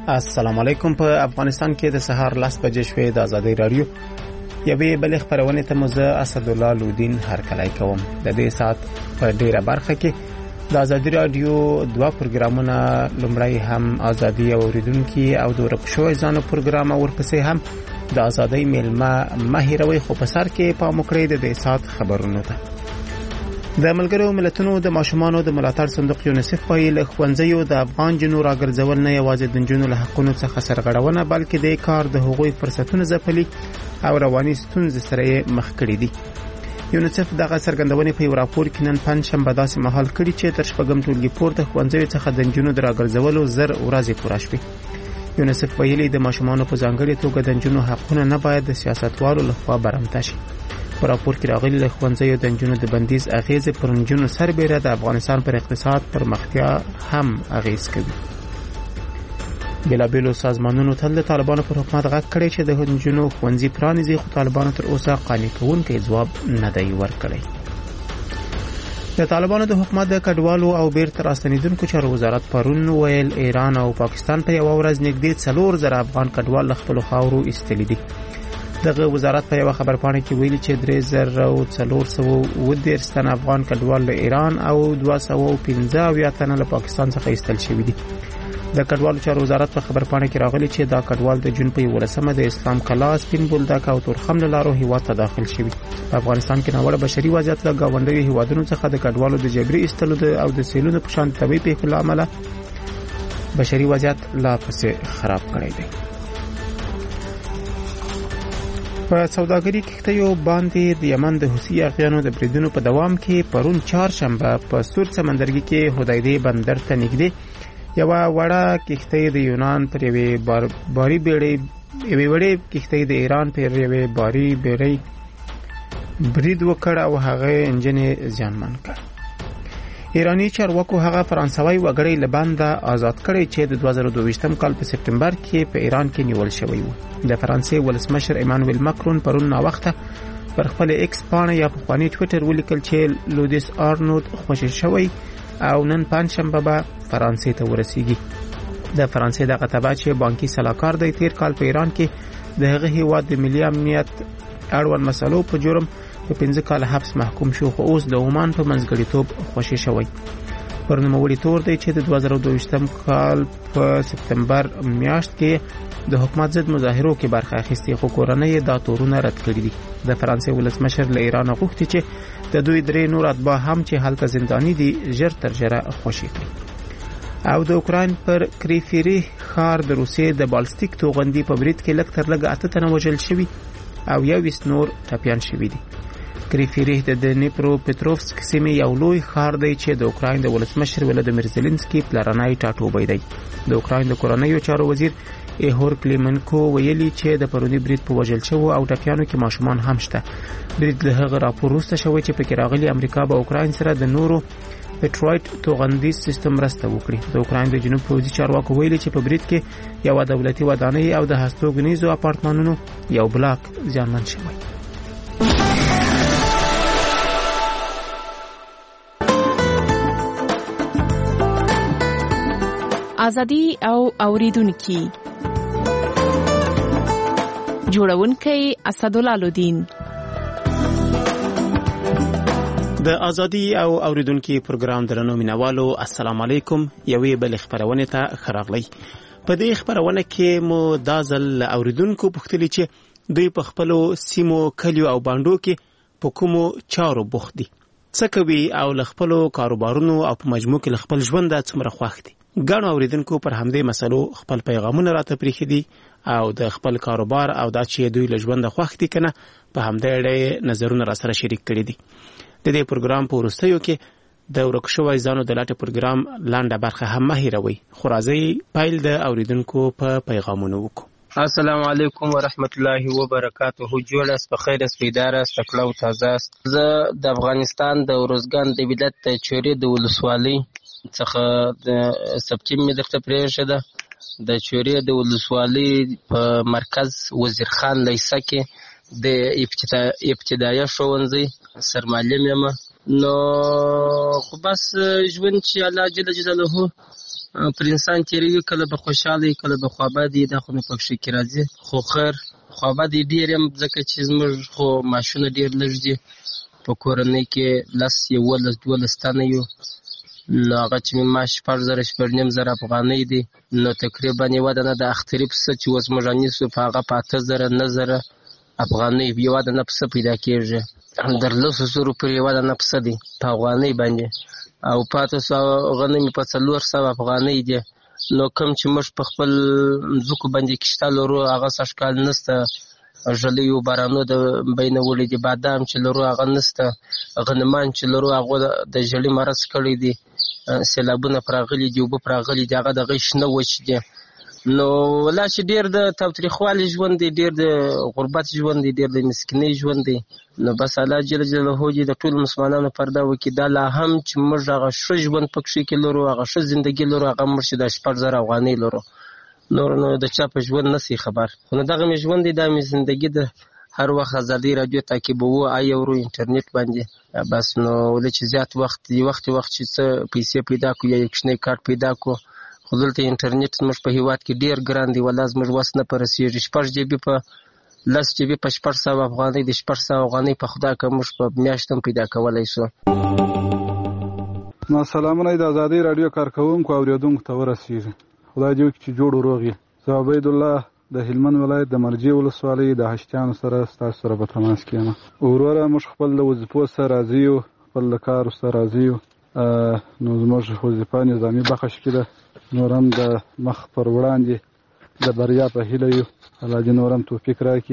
السلام علیکم. په افغانستان کې د سهار 10 بجې شوې د ازادي رادیو یوې بلې خبرونه ته مزه اسدالله لودین هرکلی کوم. د دې سات په ډیره برخه کې د ازادي رادیو دوه پروګرامونه، لومړی هم ازادي اوریدونکو او د ورکشو ځانو پروګرام، او ورپسې هم د ازادي میلمه مهیروي. خو په سر کې پام وکړئ د دې سات خبرونو ته. د ملګرو ملتونو د ماشومانو د ملاتړ صندوق یونیسف وایي له ښوونځیو د افغان جنو راګرځول نه یوازې د نجونو له حقونو څخه سرغړونه، بلکې د کار د هغوی فرصتونه ځپلي او رواني ستونزې سره مخ کړي دي. یونیسف دغه څرګندونې په یو راپور کې نن پنځشنبه داسې مهال کړي چې تر شپږم ټولګي پورته ښوونځیو څخه د نجونو د راګرځولو 1000 ورځې پوره شوې. یونیسف ویلي د ماشومانو په ځانګړي توګه د نجونو حقونه نه باید د سیاستوالو لخوا برمته شي. په راپور کې راغلي له ښوونځیو د نجونو د بندیز اغیزې پر نجونو سربېره د افغانستان پر اقتصاد پرمختیا هم اغیز کوي. بېلابېلو سازمانونو تل د طالبانو پر حکومت غږ کړی چې د نجونو ښوونځي پرانیزي، خو طالبانو تر اوسه قانع کوونکی ځواب نه دی ورکړی. د طالبانو د حکومت د کډوالو او بیرته راستنیدونکو چارو وزارت پرون ویل ایران او پاکستان په یوه ورځ نږدې 4000 افغان کډوال له خپلو خاورو ایستلي دي. دغه وزارت په یو خبرپاڼه کې ویلي چې 3410 تنه افغان کډوال له ایران او 215 تنه له پاکستان څخه ایستل شوي دي. د کډوالو چارو وزارت په خبرپاڼه کې راغلي چې دا کډوال د جون په 11مه د اسلام کلا، سپین بولدک او تورخم له لارو هیواد ته داخل شوي. په افغانستان کې ناوړه بشري وضعیت له ګاونډیو هیوادونو څخه د کډوالو د جبري ایستلو او د سیلونو په شان طبي پیښو له امله بشري وضعیت لا پسې خراب کړی دی. په سوداګري کښتیو باندې د یمن د حوثي اغیانو د بریدونو په دوام کې پرون چهارشنبه په سور سمندرګي کې هدایده بندر ته نږدې یوه وړه کښتۍ د یونان پر یوې باري بیړۍ کښتۍ د ایران پر یوې باري بیړۍ برید وکړ او هغه انجن یې زیانمن کړ. ایرانی چارواکو هغه فرانسوي وګړی له بنده آزاد کړی چې د 2022 کال په سپټمبر کې په ایران کې نیول شوی و. د فرانسې ولسمشر ایمانوئل ماکرون پرون ناوخته پر خپل ایکس پاڼه یا پخوانی ټویټر ولیکل چې لودیس آرنولد خوشی شوی او نن پنځشنبه به فرانسې ته ورسیږي. د فرانسې دغه تبع چې بانکي سلاکار دی تیر کال په ایران کې د هغه هیواد د ملي امنیت اړوند مسلو په جرم په 15 کال حبس محکوم شو، خو اوس د عمان په منځګړیتوب خوشی شوی. پر نوموړي تور دی چې د 2022 کال په سپتمبر میاشت کې د حکومت ضد مظاهرو کې برخه اخیستې، خو کورنۍ دا تورونه رد کړي دي. د فرانسې ولسمشر له ایران غوښتي چې د دوی 3 نور اتباع هم چې هلته زنداني دي ژر تر ژره خوشي کړي. او د اوکراین پر کریفیری ښار د روسیې د بالستیک توغندي په برید کې لږ تر لږه 8 تنه وژل شوي او 21 نور ټپیان شوي دي. کریفیری د دنیپرو پټروفسک سیمې یو لوی ښار دی چې د اوکراین د ولسمشر ولادیمیر زيلنسکي پلرنی ټاټوبی دی. د اوکراین د کورنیو چارو وزیر ایهور کلیمنکو ویلي چې د پرونی برید په وژل شوو او ټپیانو کې ماشومان هم شته. برید له هغه راپور وروسته شوی چې پکې راغلي امریکا به اوکراین سره د نورو پټروایټ توغندي سیستم مرسته وکړي. د اوکراین د جنوب پوځي چارواکو ویلي چې په برید کې یو دولتي ودانۍ او د هستوګنیزو اپارتمانونو یو بلاک زیانمن شوی. ازادي او اوریدونکو جوړونکي اسدالله لودین. د ازادي او اوریدونکو پروګرام درنو مینوالو السلام علیکم. یوې بل خبرونه ته خراغلی. په دې خبرونه کې مو دازل اوریدونکو پوښتنه چې دوی په خپلو سیمو کلیو او باندو کې په کومو چارو بوخت دي، څه کوي او ل خپلو کاروبارونو او په مجموع کې خپل ژوند د څومره خوښ دي. ګڼو اوریدونکو پر همدې مسلو خپل پیغامونه راته پریښي دي او د خپل کاروبار او د چې دوی له ژوند خوښ دي کنه په همدې اړه نظرونه را سره شریک کړي دي. د دې پروګرام په وروستیو کې د ورکشوي ځانو د لاټه پروګرام لاندې برخه هم مهیروي. خو راځي پایل د اوریدونکو په پیغامونو وکړو. السلام علیکم ورحمت الله وبرکاته. جوړ است، بخیر است، بیدار است، تکړه او تازه است. زه د افغانستان د ورزګان د ولایت د چورې د ولسوالۍ څخه د سپټیم می درته پریښه ده. د چورې د ولسوالۍ په مرکز وزیرخان لیسه کې د ابتدایه ښوونځي سرمعلم یم. نو خو بس ژوند چې الله جل جلاله پر انسان تېروي، کله به خوشحاله وي کله به خوابدي وي، دا خو مې پکښې کې راځي. خو خیر خوابدي ډېر یم ځکه چې زموږ خو معاشونه ډېر لږ دي، په کورنۍ کې 11-12 تنه یو، نو هغه چې مې معاش 6,000 افغانۍ دی، نو تقریبا یوه دانه د اختري پسه چې اوس موږ رانیسو په هغه په 8,000-9,000 افغانۍ یوه دانه پسه پیدا کېږي. د 10,000 پورې یوه دانه پسه دی په افغانۍ باندې، او پاته غنم په 400 افغانۍ دي. نو کوم چې موږ په خپل ځمکو باندې کښته لرو هغه سږکال نشته، ژلیو بارانو د بینه وړي دي، بادام چې لرو هغه نشته، غنمان چې لرو هغه د ژلۍ مرض کړی دي، سیلابونه پر راغلي دي، اوبه پر راغلي دي، هغه د هغې شنه وچ دي. نو لا چې ډېر د تاوتریخوالي ژوند دی، ډېر د غربت ژوند دی، ډېر د مسکینۍ ژوند دی. نو بس الله جل جلاله دې د ټولو مسلمانانو پرده وکړي، دا لا هم چې موږ هغه ښه ژوند پکښې کې لرو، هغه ښه زندګي لرو، هغه موږ چې دا 6,000 افغانۍ لرو، نور نو د چا په ژوند نسی خبر. خو نو دغه مې ژوند دی، دا مې زندګي ده. هر وخت ازادۍ راډیو تعقیبوو، اورو انټرنیټ باندې، بس نو ولې چې زیات وخت چې څه پیسې پیدا کړو یا یو کوچنی کارت پیدا کړو، خو دلته انټرنیټ زموږ په هېواد کې ډېر ګران دی، والله زموږ وس نه په رسېږي. 6 GB په 10 GB په 600 افغانۍ د 600 افغانۍ په خدا که موږ په میاشت هم پیدا کولی شو. سلامونه د ازادۍ راډیو کارکوونکو اورېدونکو ته ورسېږي. خدای دې وکړي چې جوړ و روغ یې. زه عبیدالله د هلمند ولایت د مرجې ولسوالۍ د هشتیانو سره ستاسو سره په تماس کې یم. وروره موږ خپل د وظیفو سره راضي یو، خپل د کارو سره راضي یو، نو زموږ وظیفه نظامي بخش کې ده، نور هم د مخ پر وړاندې د بریا په هیله یو. الله دې نور هم توفیق راکړي.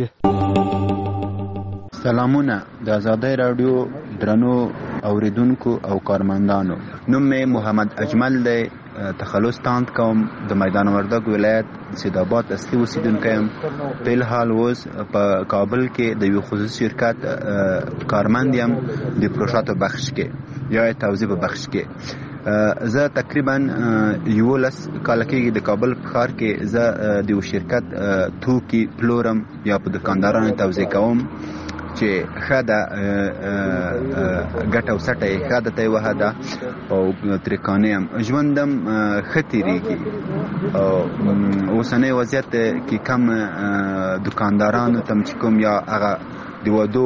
سلامونه د ازادۍ راډیو درنو اوریدونکو او کارمندانو، نوم مې محمد اجمل دی، تخلص تاند کوم، د میدان وردګ ولایت سیدآباد اصلي اوسیدونکی یم. په الحال اوس په کابل کې د یو خصوصي شرکت کارمند یم د پروژاتو بخش کې یا توزیع بخش کې. زه تقریبا 11 کاله کېږي د کابل په ښار کې زه د یو شرکت توکي پلورم یا په دکاندارانو توزیع کوم چې ښه ده، ګټه او سټه یې ښه ده، ته یې وهه ده او ترې یم ژوندم ښه تېرېږي. اوسنی وضعیت کې کم دکاندارانو ته چې کوم یا هغه د ودو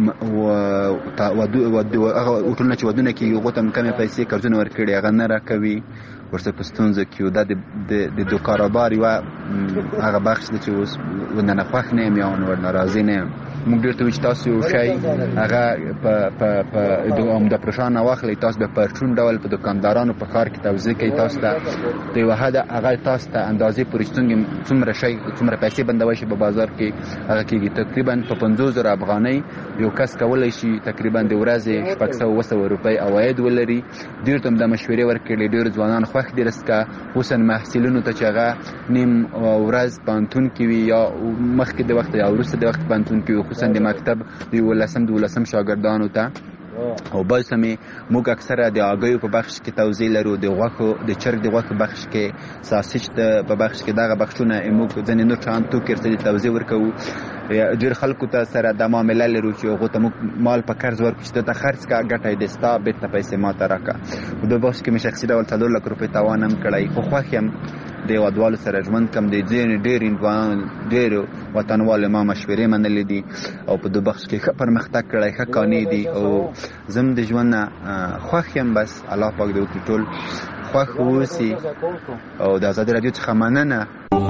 هغه هوټلونه چې ودونه کېږي هغو ته کمې پیسې قرضونه ورکړي هغه نه راکوي، ورسره په ستونزه کې یو. دا د کاروبار یوه هغه بخش دی چې اوس ورنه خوښ نه یم یا ورنه راضي نه یم. موږ ډېر ته وایو چې تاسو یو شی هغه په د پروژه نه واخلئ، تاسو به په پرچون ډول په دکاندارانو په ښار کې توزیع کوئ، تاسو ته د یوه حده هغه تاسو ته اندازې پورې څومره پیسې بندوی شي په بازار کې هغه کېږي. تقریبا په 50,000 افغانۍ یو کس کولی شي تقریبا د ورځې 600-700 روپۍ عواید ولري. ډېر ته هم دا مشورې ورکړې، ډېر ځوانان خوښ دي رسکه، خصوصا محصلینو ته چې هغه نیم ورځ پوهنتون کې وي یا مخکې د وخت یا وروسته د وخت پوهنتون کې وي، خصوصا د مکتب د 11 شاګردانو ته. او بل سمې موږ اکثره د هګیو په بخش کې توزیع لرو، د غوښو د چرګ د غوښو بخش کې، ساسیج په بخش کې، دغه بخشونه موږ ځینې نور شیان توکي ورته توزیع ورکوو. ډېر خلکو ته سره دا معامله لرو چې هغو ته موږ مال په قرض ورکړو چې ته خرڅ کړه، ګټه یې دې ستا، بېرته پیسې ما ته راکړه. د بخش کې مې شخصي ډول 4 لک روپۍ تاوان هم کړی، خو خوښ یم د هېوادوالو سره ژوند کوم. د ډېرو وطنوالو ما مشورې منلې دي او په دو بخش کې ښه پرمختګ کړی، ښه کانې دي او زه هم د ژوند نه خوښ یم. بس الله پاک دې وکړي ټول خوښ واوسي او د ازادۍ راډیو څخه مننه.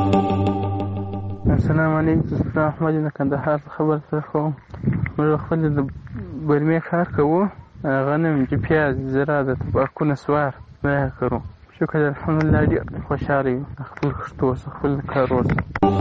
السلام علیکم، زه احمد د کندهار خبر سره کوم. موږ خپل د برمې کار کوو، غنم چې پیاز زراعت د تباکو نسوار نه کوو. شکر الحمدلله ډېر خوشحاله یم خپل کښتو اوسه خپل کار اوسه.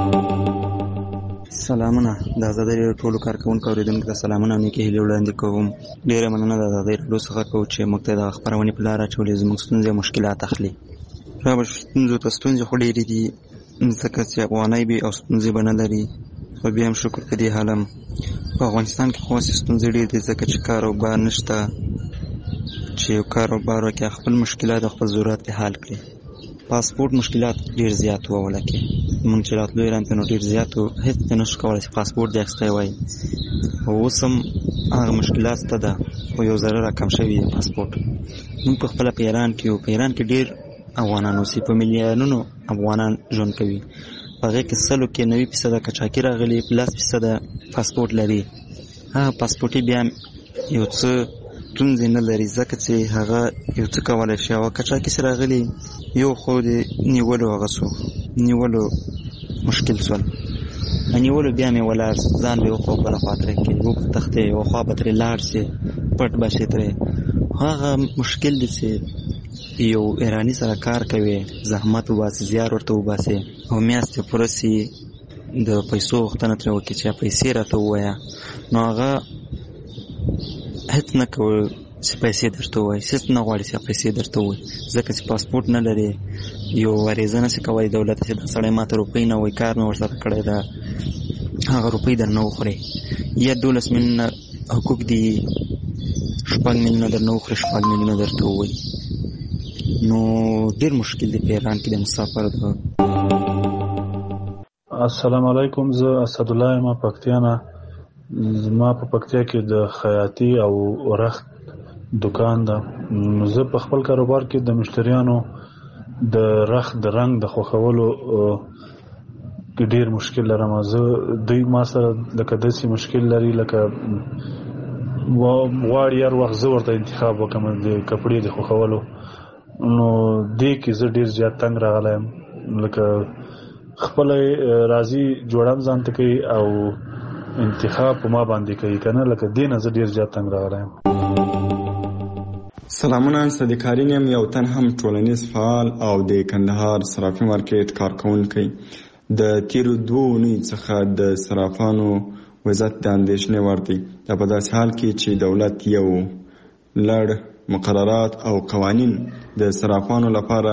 سلامونه د ازادۍ راډیو ټولو کارکوونکو اورېدونکو ته سلامونه او نیکې هیلې وړاندې کوم. ډېره مننه د ازادۍ راډیو څخه کوو چې موږ ته د خپرونې په لاره اچولې، زموږ ستونزې او مشکلات اخلي. ستونزو ته ستونزې خو ډېرې دي ځکه چې افغانۍ به او ستونزې به نه لري، خو بیا هم شکر په دې حال هم په افغانستان کې خو هسې ستونزې ډېرې دي ځکه چې کاروبار نشته چې یو کاروبار وکړي خپل مشکلات او خپل ضرورت یې حل کړي. پاسپورت مشکلات ډېر زیات وو ولکې موږ چې راتلو ایران ته نو ډېر زیات وو، هېڅ ته نشو کولی چې پاسپورت دې اخیستی وای. اوس هم هغه مشکلات شته خو یو ذره راکم شوي پاسپورت. موږ په خپله په ایران کې یو، په ایران کې ډېر افغانان اوسي، په میلیونونو افغانان ژوند کوي. په هغې کې 100 کې 90% قاچاقي راغلي، 10% پاسپورټ لري. هغه پاسپورټي بیا یو څه ستونزې نه لري، ځکه چې هغه یو څه کولی شي. هغه قاچاقي چې راغلي یو خو د نیولو هغه سو نیولو مشکل سول، نیولو بیا مې ولاړ ځان به یو خوا بله خوا ترې کړي، اوږد تختې یو خوا به ترې لاړ سي، پټ به شي ترې. هغه مشکل دی چې یو ایراني سره کار کوي، زحمت وباسي، زیار ورته وباسي او میاشتې پوره سي د پیسو غوښتنه ترې وکړي چې پیسې راته ووایه، نو هغه هېڅ نه کوي چې پیسې درته ووایي، هېڅ نه غواړي چې پیسې درته ووایي، ځکه چې پاسپورټ نه لري. یو عریضه نشي کولی دولت چې دا سړی ماته روپۍ نه وایي، کار مې ورسره کړی ده، هغه روپۍ درنه وخوري. یا 12 میلیونه حقوق دي، 6 میلیونه درنه وخوري، 6 میلیونه درته ووایي. نو ډېر مشکل دی په ایران کې د مسافر د. السلام علیکم، زه اسدالله یم پکتیا نه. زما په پکتیا کې د خیاطي او رخت دکان ده. زه په خپل کاروبار کې د مشتریانو د رخت د رنګ د خوښولو کې ډېر مشکل لرم. زه دوی ما سره لکه داسې مشکل لري لکه غواړي هر وخت زه ورته انتخاب وکړم د کپړې د خوښولو، نو دې کې زه ډېر زیات تنګ راغلی یم. لکه خپله راځي جوړم ځان ته کوي او انتخاب په ما باندې کوي که نه، لکه دې نه زه ډېر زیات تنګ راغلی یم. سلامونه، صدیقارین یم، یو تن هم ټولنیز فعال او د کندهار صرافي مارکیټ کارکوونکی. د تیرو 2 اونیو څخه د صرافانو وضعیت د اندېښنې وړ دی. دا په داسې حال کې چې دولت یو لړ مقررات او قوانین د صرافانو لپاره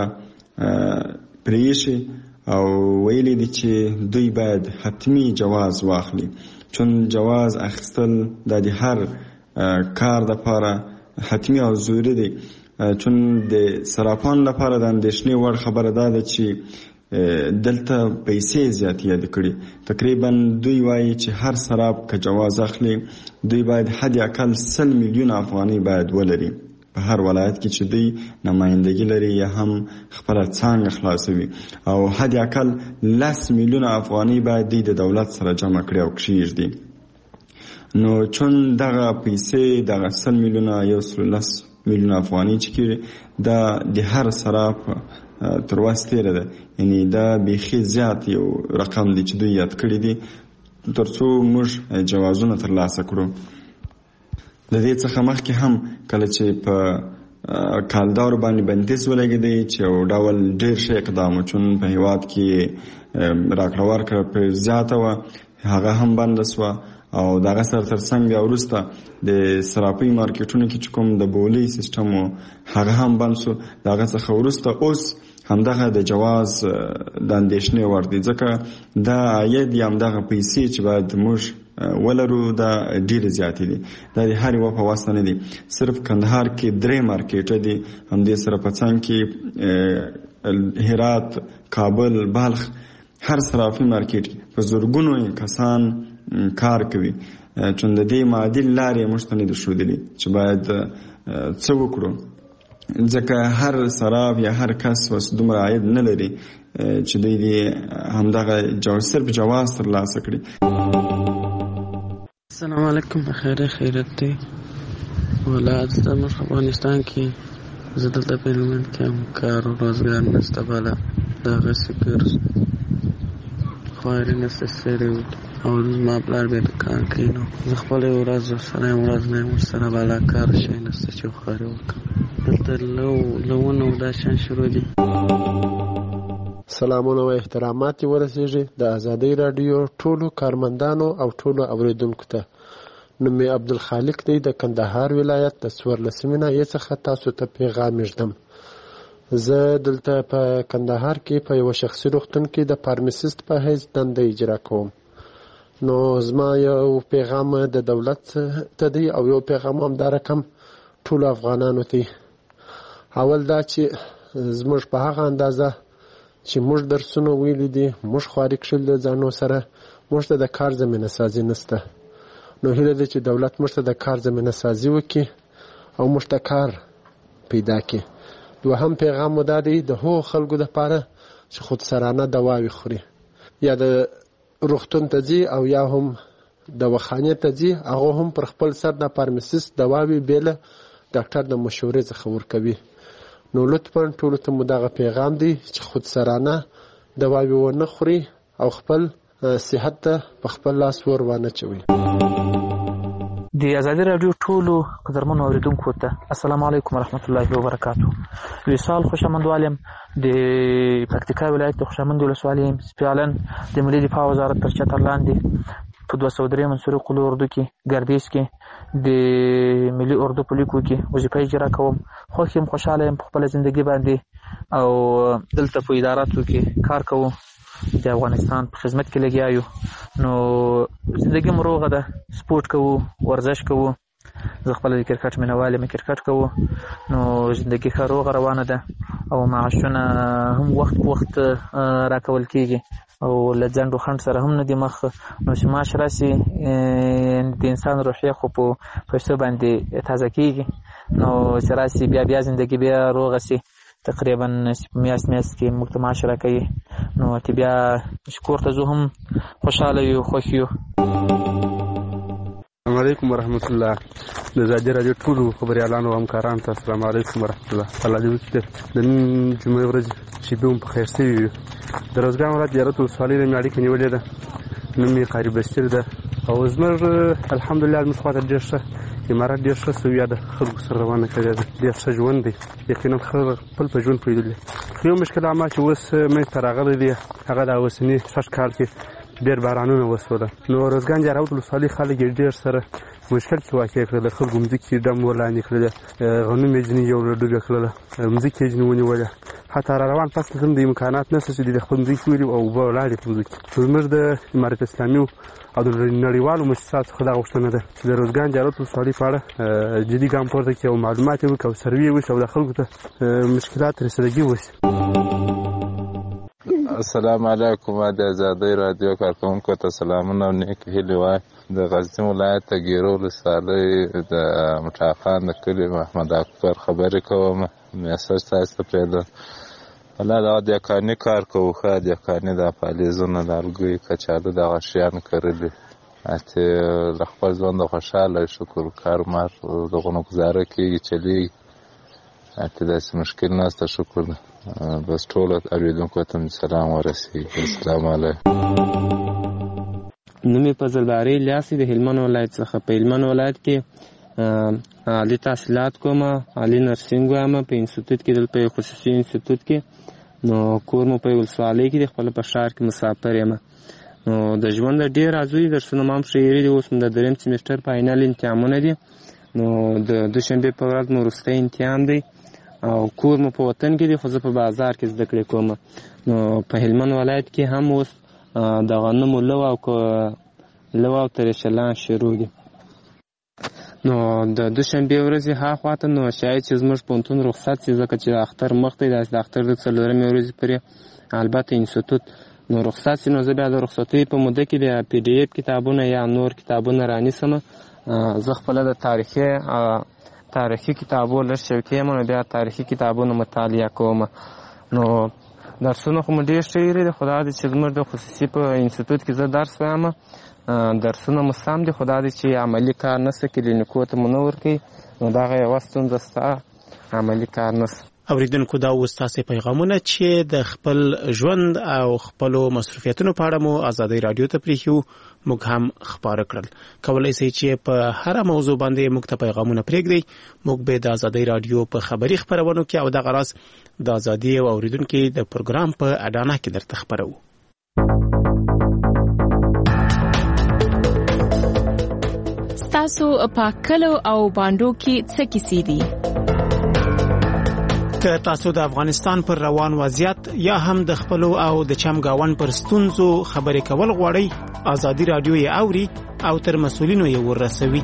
پرېښي او ویلي دي چې دوی باید حتمی جواز واخلي، چون جواز اخیستل د هر کار لپاره حتمی او ضروري دی. چون د صرافانو لپاره د اندېښنې وړ خبره دا ده چې دلته پیسې زیاتې یاد کړي. تقریبا دوی وایي چې هر صراف که جواز اخلي دوی باید حد اقل 100 میلیونه افغانۍ باید ولري په هر ولایت کې چې دوی نمایندګي لري یا هم خپله څانګه خلاصوي، او حد اقل 10 میلیونه افغانۍ باید دوی د دولت سره جمع کړي او کښېږدي. نو چون دغه پیسې دغه 100 میلیونه 110 میلیونه افغانۍ چې کېږي دا د هر صراف تر وس تېره ده، یعنی دا بیخي زیات یو رقم دی چې دوی یاد کړي دي تر څو موږ جوازونه ترلاسه کړو. د دې څخه مخکې هم کله چې په کالدارو باندې بندیز ولګېدی چې یو ډول ډېر ښه اقدام و، چون په هېواد کې راکړه ورکړه پرې زیاته وه، هغه هم بنده سوه. او دغه سره ترڅنګ بیا وروسته د صرافۍ مارکیټونو کې چې کوم د بولۍ سیسټم و هغه هم بند سو. دغه څخه وروسته اوس همدغه د جواز د اندېښنې وړ دی، ځکه دا عاید یا همدغه پیسې چې باید موږ ولرو دا ډېرې زیاتې دي. دا د هر یوه په واسطه نه دي. صرف کندهار کې 3 مارکیټه دي، همدې سره په څنګ کې هرات، کابل، بلخ، هر صرافي مارکیټ کې په زرګونو کسان کار کوي. چون د دې معادل لارې موږ ته نه دي ښودلي چې باید څه وکړو، ځکه هر صراف یا هر کس اوس دومره عاید نه لري چې دوی دې همدغه صرف جواز ترلاسه کړي. السلام علیکم، خیرت دی. ولایت زموږ افغانستان کې زه دلته په هلمند کې هم کار او روزګار نشته، بله دغسې ګرځو خواري نشته سړی او زما پلار بیا کار کوي، نو زه خپله یو ورځ ورسره یم، ورځ نه یم ورسره، بالا کار شی نشته چې خواري وکړم. دلته لونه او دا شیان شروع دي. سلامونه او احترامات ورسیږي د ازادۍ راډیو ټولو کارمندانو او ټولو اوریدونکو ته. نوم مې عبدالخالق دی د کندهار ولایت د 14 ناحیې څخه تاسو ته پیغام ږدم. زه دلته په کندهار کې په یو شخصي روغتون کې د فارمسیست په حیث دنده اجرا کوم. نو زما یو پیغام د دولت ته دی او یو پیغام هم دا رقم ټولو افغانانو ته. اول دا چې زموږ په هغه اندازه چې موږ درسونه ویلي دي، موږ خواري کښل د ځانو سره، موږ ته د کار زمینه سازي نشته. نو هیله ده چې دولت موږ ته د کار زمینه سازي وکړي او موږ ته کار پیدا کړي. دوهم پیغام مو دا دی د هغو خلکو دپاره چې خودسرانه دواوې خوري یا د روغتون ته ځي او یا هم دواخانې ته ځي هغه هم پر خپل سر د فارمسیست دواوې بېله ډاکټر د مشورې څخه ورکوي. نو لطفا ټولو ته مو دغه پیغام دی چې خودسرانه دواوې ونه خوري او خپل صحت ته په خپل لاس ور وانه چوي. د ازادي راډیو ټولو قدرمنو اوریدونکو ته السلام علیکم ورحمت الله وبرکاتو. وصال خوشامند د پکتیکا ولایت د خوشامند ولسوالۍ سپیالن د ملي دفاع وزارت تر چتر لاندې په 203 منصوري قلو اردو کې ګردیز کې د ملي اردو په لیکو کې وظیفه اجرا کوم. خوښ یم، خوشحاله یم په خپله زندګي باندې او دلته په اداراتو کې کار کوو، د افغانستان په خدمت کې لګیا یو. نو زندګي مو روغه ده، سپورټ کوو، ورزش کوو. زه خپله د کرکټ مینهوال یم، کرکټ کوو. نو زندګي ښه روغه روانه ده او معاشونه هم وخت په وخت راکول کېږي او له ځنډ و خنډ سره هم نه دي مخ. نو چې معاش راسي د انسان روحیه خو په پیسو باندې تازه کېږي. نو چې راسي بیا زندګي بیا روغه سي تقریبا میاشت کې موږ ته معاش راکوي. نو چې بیا کور ته ځو هم خوشحاله یو، خوښ یو. السلام علیکم ورحمت الله. د ازادي راډیو ټولو خبریالانو او همکارانو ته السلام علیکم ورحمت الله. الله دې وکړي د نن جمعې ورځ شیبې هم په خیر سوي وي. د روزګان ولایت زیارت ولسوالۍ نه مې اړیکه نیولې ده. نوم مې قاري بستر ده او زموږ الحمدلله زموږ خواته ډېر ښه امارات ډېر ښه سویه ده، خلکو سره روانه کړې ده، ډېر ښه ژوند دی. یقینا خلک خپل په ژوند پوهېدلي. یو مشکل عامه چې اوس منځته راغلی دی هغه د اوسني شش کال کې ډېر بارانونه وسوله. نو روزګان زیارت ولسوالۍ خلک یې ډېر سره مشکل کې واقع کړل. خلکو مځکې ډم ورلاندې کړله، غنم یې ځینې یو ډوبه کړله، مځکې یې ځینې ونیوله. حتی را روان فصل هم د امکانات نشته چې د خپل مځکې ولي او اوبه ولاړې په مځکې. زموږ د امارت اسلامي او د نړیوالو مؤسساتو څخه دا غوښتنه ده چې د روزګان زیارت ولسوالۍ په اړه جدي ګام پورته کړي او معلومات یې وکړي او سروې وشي او د خلکو ته مشکلات رسیدګي وشي. السلام علیکم. د ازادۍ راډیو کارکوونکو ته سلامونه او نیک هیلې وای. د غزني ولایت د ګیرو ولسوالۍ د مټاخان د کلي محمد اکبر خبرې کوم. میسج تاسو ته پرېږدم. والله دا دیکاني کار کوو، ښه دیکاني د پالیزونه د الګوی کچالو دغه شیان کرلي. اتې له خپل ژونده خوشحاله شکر کار مار دغونه ګزاره کېږي چلېږي. اتې داسې مشکل نشته، شکر ده. بس ټولو اورېدونکو ته مې سلام ورسېږي. السلام علیکم. نوم یې فضل باري الیاس د هلمند ولایت څخه. په هلمند ولایت کې عالي تحصیلات کوم، عالي نرسنګ وایم په انسټیټیوټ کې، دلته یو خصوصي انسټیټیوټ کې. نو کور مو په ولسوالۍ کې د خپل په ښار کې مسافر یم. نو د ژوند ډېر ازوي درسونه مام شعري دي. اوس د دریم سیمسټر فاینل امتحانونه دي. نو د دوشنبه په ورځ مو وروستی امتحان دی او کور مو په وطن کې دی، خو زه په بازار کې زده کړې کوم. نو په هلمند ولایت کې هم اوس د غنمو لو او ترشلان شروع دي. نو د دوشنبه ورځې هاخواته نو شاید چې زموږ پوهنتون رخصت شي، ځکه چې د اختر مخ دی. د اختر د څلورمې ورځې پورې البته انسټیټیوټ نو رخصت شي. نو زه بیا د رخصتۍ په موده کې د پی ډي اف کتابونه یا نور کتابونه رانیسم. زه خپله د تاریخي کتابو لږ شوقي یم، نو بیا تاریخي کتابونو مطالعه کوم. نو درسونه خو مو ډېر ښه دي، خو دا دی چې زموږ د خصوصي په انسټیټیوټ کې زه درس وایم. درسونه مو سم دي، خو دا دی چې عملي کار نشته، کلینیکو ته مو نه ورکوي. نو دغه یوه ستونزه شته، عملي کار نشته. اوریدونکو دا اوس تاسې پیغامونه چې د خپل ژوند او خپلو مصروفیتونو په اړه مو ازادۍ راډیو ته پرېښیو موږ هم خپاره کړل. کولی شئ چې په هره موضوع باندې موږ ته پیغامونه پرېږدئ. موږ به د ازادۍ راډیو په خبري خپرونو کې او دغه راز د ازادي او اوریدونکو د پروګرام په اډانه کې درته خپروو. تاسو په کلو او باندو کې څه کیسې دي؟ که تاسو د افغانستان پر روان وضعیت یا هم د خپلو او د چمګاون پر ستونزو خبرې کول غواړئ، ازادي راډیو یې اوري او تر مسؤلینو یې ورسوي.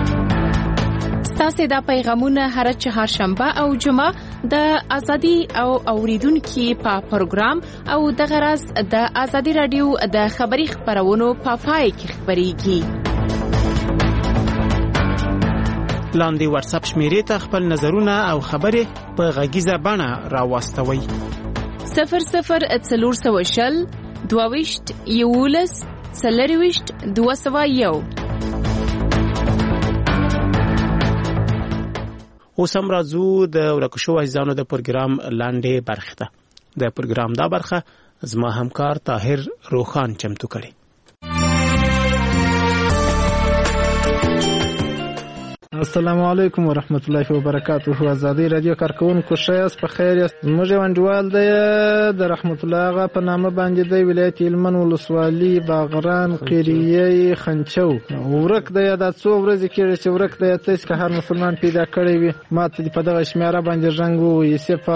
ستاسو دا پیغامونه هر چهارشنبه او جمعه د ازادي او اوریدونکو په پروګرام او د غرض د ازادي راډیو د خبري خبرونو په پای کې خبريږي. لاندې واتس اپ شمیرې ته خپل نظرونه او خبرې په غږیزه بڼه راواستوئ. 0040 22 11 40 201. اوس هم راځو د ورکو شوو عزیزانو د پروګرام لاندې برخه ته. د پروګرام دا برخه زما همکار طاهر روخان چمتو کړي. السلام علیکم ورحمت الله وبرکاته. ازادي رادیو کارکونکو شایست په خیر است. موږ وندوال د رحمت الله غا په نامه باندې د ولایت هلمند ولسوالي باغران قریه خنچو ورک د یاد څو ورځې کې چې ورک د یاد چې هر مسلمان پیدا کړی وي ماته په دغه شمیره باندې رنګ وي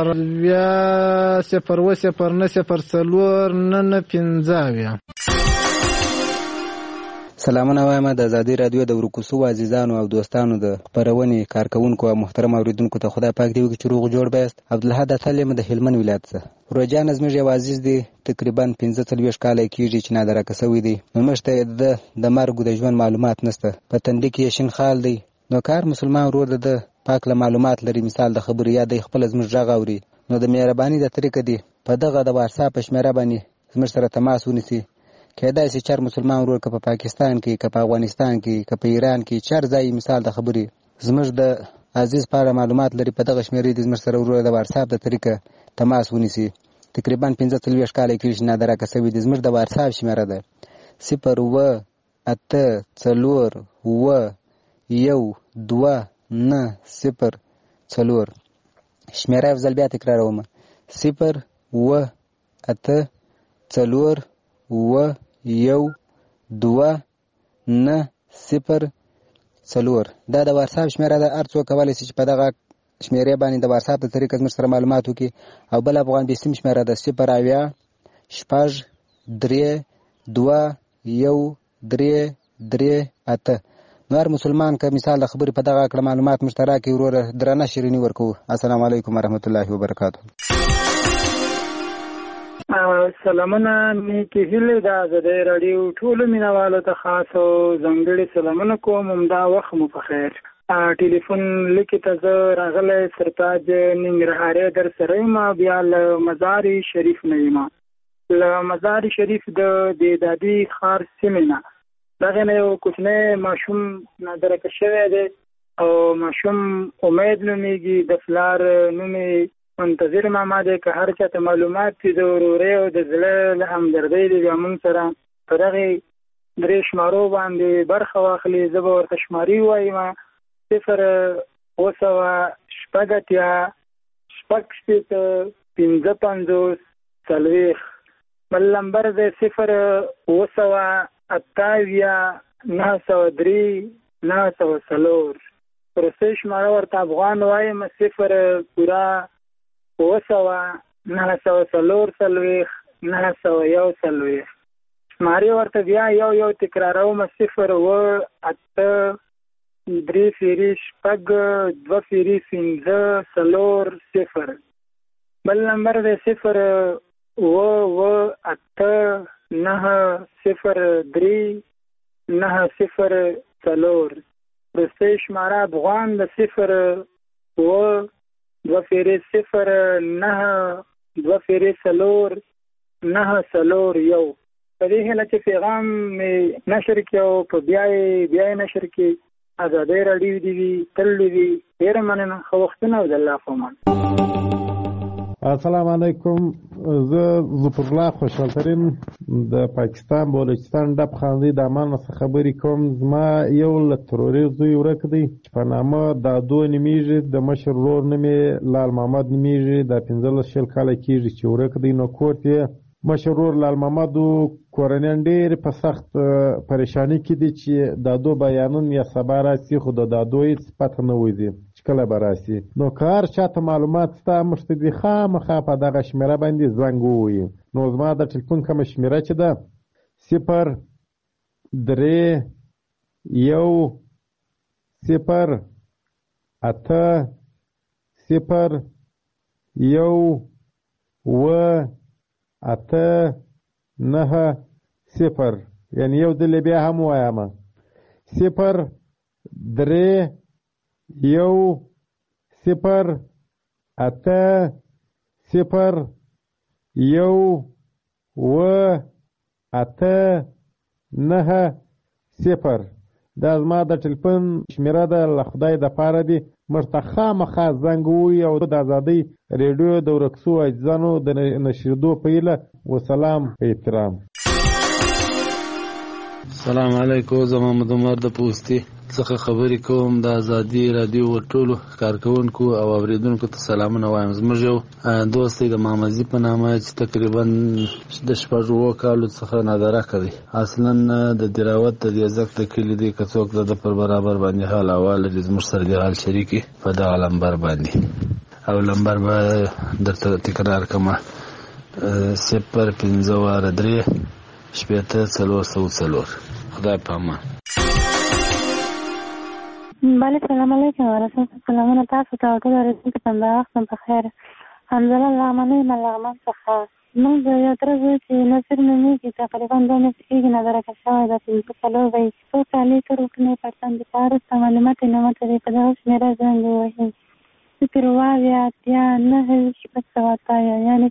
0 سلامونه وایم د ازادي رادیو د ورکوسو عزیزانو او دوستانو د خبرونې کارکونکو او محترم اوریدونکو ته خدای پاک دی چې روغ جوړ بیاست. عبدالحد اتلم د هلمند ولایت څخه. روجان زموږ یو عزیز دی تقریبا 15 کال کېږي چې نادره کسوي دی. نو مشته د مرګ د ژوند معلومات نشته. په تندې کې شین خال دی. نو کار مسلمان ورور د پاک له معلومات لري. مثال د خبري یا د خپل زموږ ژغ اوري. نو د مهرباني د طریقې دی په دغه د واتس اپ شمیره باندې زموږ سره تماس ونیسي. کېدای شي چر مسلمان ورور که په پاکستان کې که په افغانستان کې که په ایران کې چر ځای مثال د خبري زموږ د عزیز لپاره معلومات لري. په دغه شمیرې د زموږ سره ورور د واتس اپ د طریقه تماس ونیسي. تقریبا 15 کال کې نادره کسوي د زموږ د واتس اپ شمیره ده 0 شمیره افضل بیا تکراروم 0 دا د واتس اپ شمیره ده. هر څوک کولی شي چې په دغه شمیرې باندې د واتس اپ د طریقې زموږ سره معلومات وکړي. او بل افغان بیسیم شمیره ده 0 نو هر مسلمان که مثال د خبرې په دغه کړه معلومات مشترک وروره درنه شیرینی ورکوو. السلام علیکم ورحمت الله وبرکاته. سلامونه نیکی هیله د ازادي رادیو ټولو مینوالو ته خاص او ځانګړي سلامونه کوم. همدا وخت مو په خیر. ټلیفون لیکي ته زه راغلی سرتاج ننګرهاري در سره یم. بیا له مزار شریف نه یم. له مزار شریف د دادي ښار سیمې نه دغه نه یو کوچنی ماشوم نادره شوی دی او ماشوم امید نومیږي. د فلار نومې منتظر ماما دی. که هر چاته معلومات دي د ورورۍ او د زړه له همدردۍ دی بیا موږ سره په دغې 3 شمارو باندې برخه واخلي. زه به ورته شماري ووایم 0 بل نمبر دی 0 پرسته شماره ورته افغان وایم 0 پورا 940 شمارې ورته بیا یو تکراروم 0 بل نمبر دی 0 پرسته شماره افغان د 0 2-0-9-4-9-1 په دې هیله چې پیغام مې نشر کړي او په بیا یې نشر کړي. ازادي رادیو دی وي تل دی. ډېره مننه. ښه وختونه او د الله په امان. السلام علیکم. زه ظفر الله خوشحالترین د پاکستان بلوچستان ډب خاندي د امان څخه خبرې کوم. زما یو له تروریست زوی ورک دی په نامه دادو نومیږي. د مشر ورور نوم یې لال محمد نومیږي. د 15 کاله کېږي چې ورک دی. نو کور یې مشر ورور لال محمد کورنیان ډېر په سخت پریشانی کې دي چې دادو بیانون یا سبا راسي خو د دادو هېڅ پته نه وځي چې کله به راسي. نو که هر چاته معلومات شته موږ ته دې خامخا په دغه شمېره باندې زنګ ووهي. نو زما د ټلیفون کومه شمېره چې ده 0-3-0-8-0-9 یعنی یو دل بیا هم وایم 0-3-0-8-9 دا زما د ټلیفون شمیره ده، له خدای د پاره دی موږ ته خامخا زنګ ووهئ او د ازادۍ ریډیو د ورک شوو عاجزانو د نشریدو په هیله وسلام په احترام. السلام علیکم. زه محمد عمر د پوستي څخه خبرې کوم. د ازادي رادیو ټولو کارکونکو او اوریدونکو ته سلامونه وایم. زموږ یو دوست دی د محمدزي په نامه چې تقریبا د 6 کالو څخه نادرکه دی. اصلا د دراوت د دیزک د کلي دی، که څوک د پر برابر باندې حال احوال لري زموږ سره د حال شریکي په دغه لمبر باندې، او لمبر به درته تکرار کړم 05043 404. خدای په امان. بله سلام علیکم ورحمت سلامونه تاسو ته ټول اوریدونکو ته د وخت په خیر. حمزله لغمنۍ لغمن څخه موږ یو تر اوسه چې نصر نومیږي تقریبا 2 میاشتې کېږي نادرکه شوی ده. 5 وایي څو کالي تر اوسنۍ پرسند د پارسته معلومات یې نه متري په دغه شمېره زنګ ووهي 0 یعنې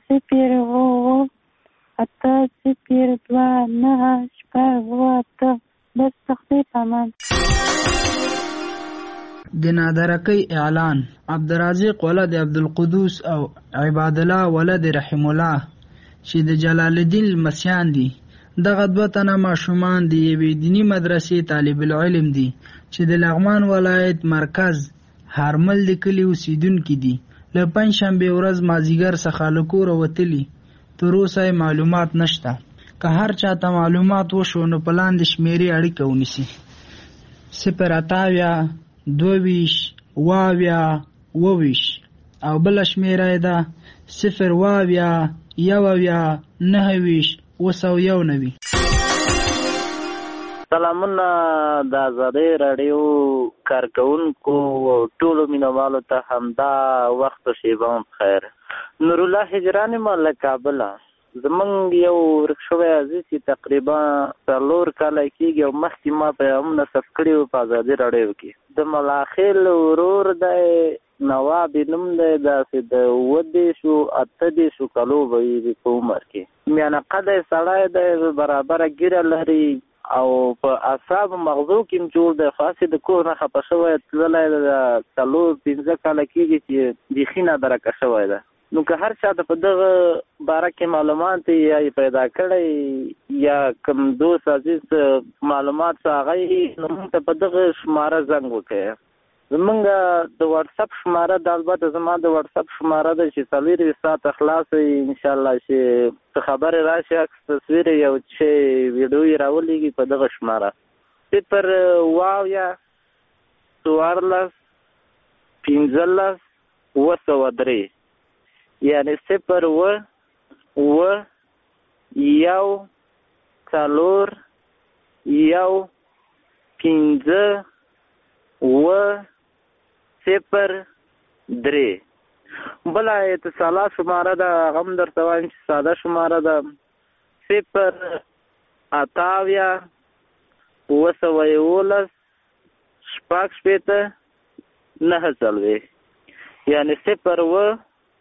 0 بس تخفیف امان. د نادرکۍ اعلان. عبدالرازق ولد عبدالقدوس او عباد الله ولد رحم الله چې د جلال الدین المسیان دي. دغه 2 تنه ماشومان د یوې دینی مدرسې طالب العلم دي چې د لغمان ولایت مرکز هرمل د کلي اوسیدونکي دي. له پنجشنبې ورځ مازدیګر څخه له کوره وتلي، تر اوسه معلومات نشته. که هر چاته معلومات وشو نو په لاندې شمیرې اړیکه ونیسي 0 22 22 او بل شمیره ده 0 19 سلامونه د ازادۍ راډیو کارکونکو ټولو مینوالو ته همدا وخت او شیبه بخیر. نور الله هجران مله کابل. زمونږ یو ورک شوی عزیز چې تقریبا 4 کاله کېږي او مخکې ما پیغامونه ثبت کړي وو په ازادي راډیو کې. د ملاخیل ورور دی نواب نوم دی، داسې د 28 کالو به وي په عمر کې. میانه قده سړی دی، برابره ګیره لري او په اعصاب مغزو کې جوړ دی. خاصې د کور نه خفه شوی تللی د 4-5 کاله کېږي چې بیخي نادرکه شوی ده. نو که هر چا ته په دغه باره کې معلومات یا پیدا کړی یا کوم دوست عزیز معلومات څه هغه نو موږ ته په دغه شماره زنګ وکړئ. زمونږ د واتساپ شماره د البته زما د واتساپ شماره ده چې 24 ساعته خلاصه انشاءالله چې څه خبرې راشي عکس تصویر یو چې ویډیو یې راولېږي په دغه شماره 0 یعنی 0 بلا اتصالات شماره ده غم در توان چې ساده شماره ده 0 یعنی 0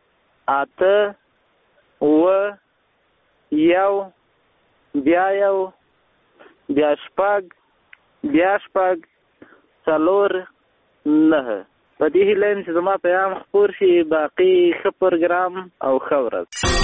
په دې هیله چې زما پیغام خپور شي. باقي ښه پروګرام او ښه ورځ.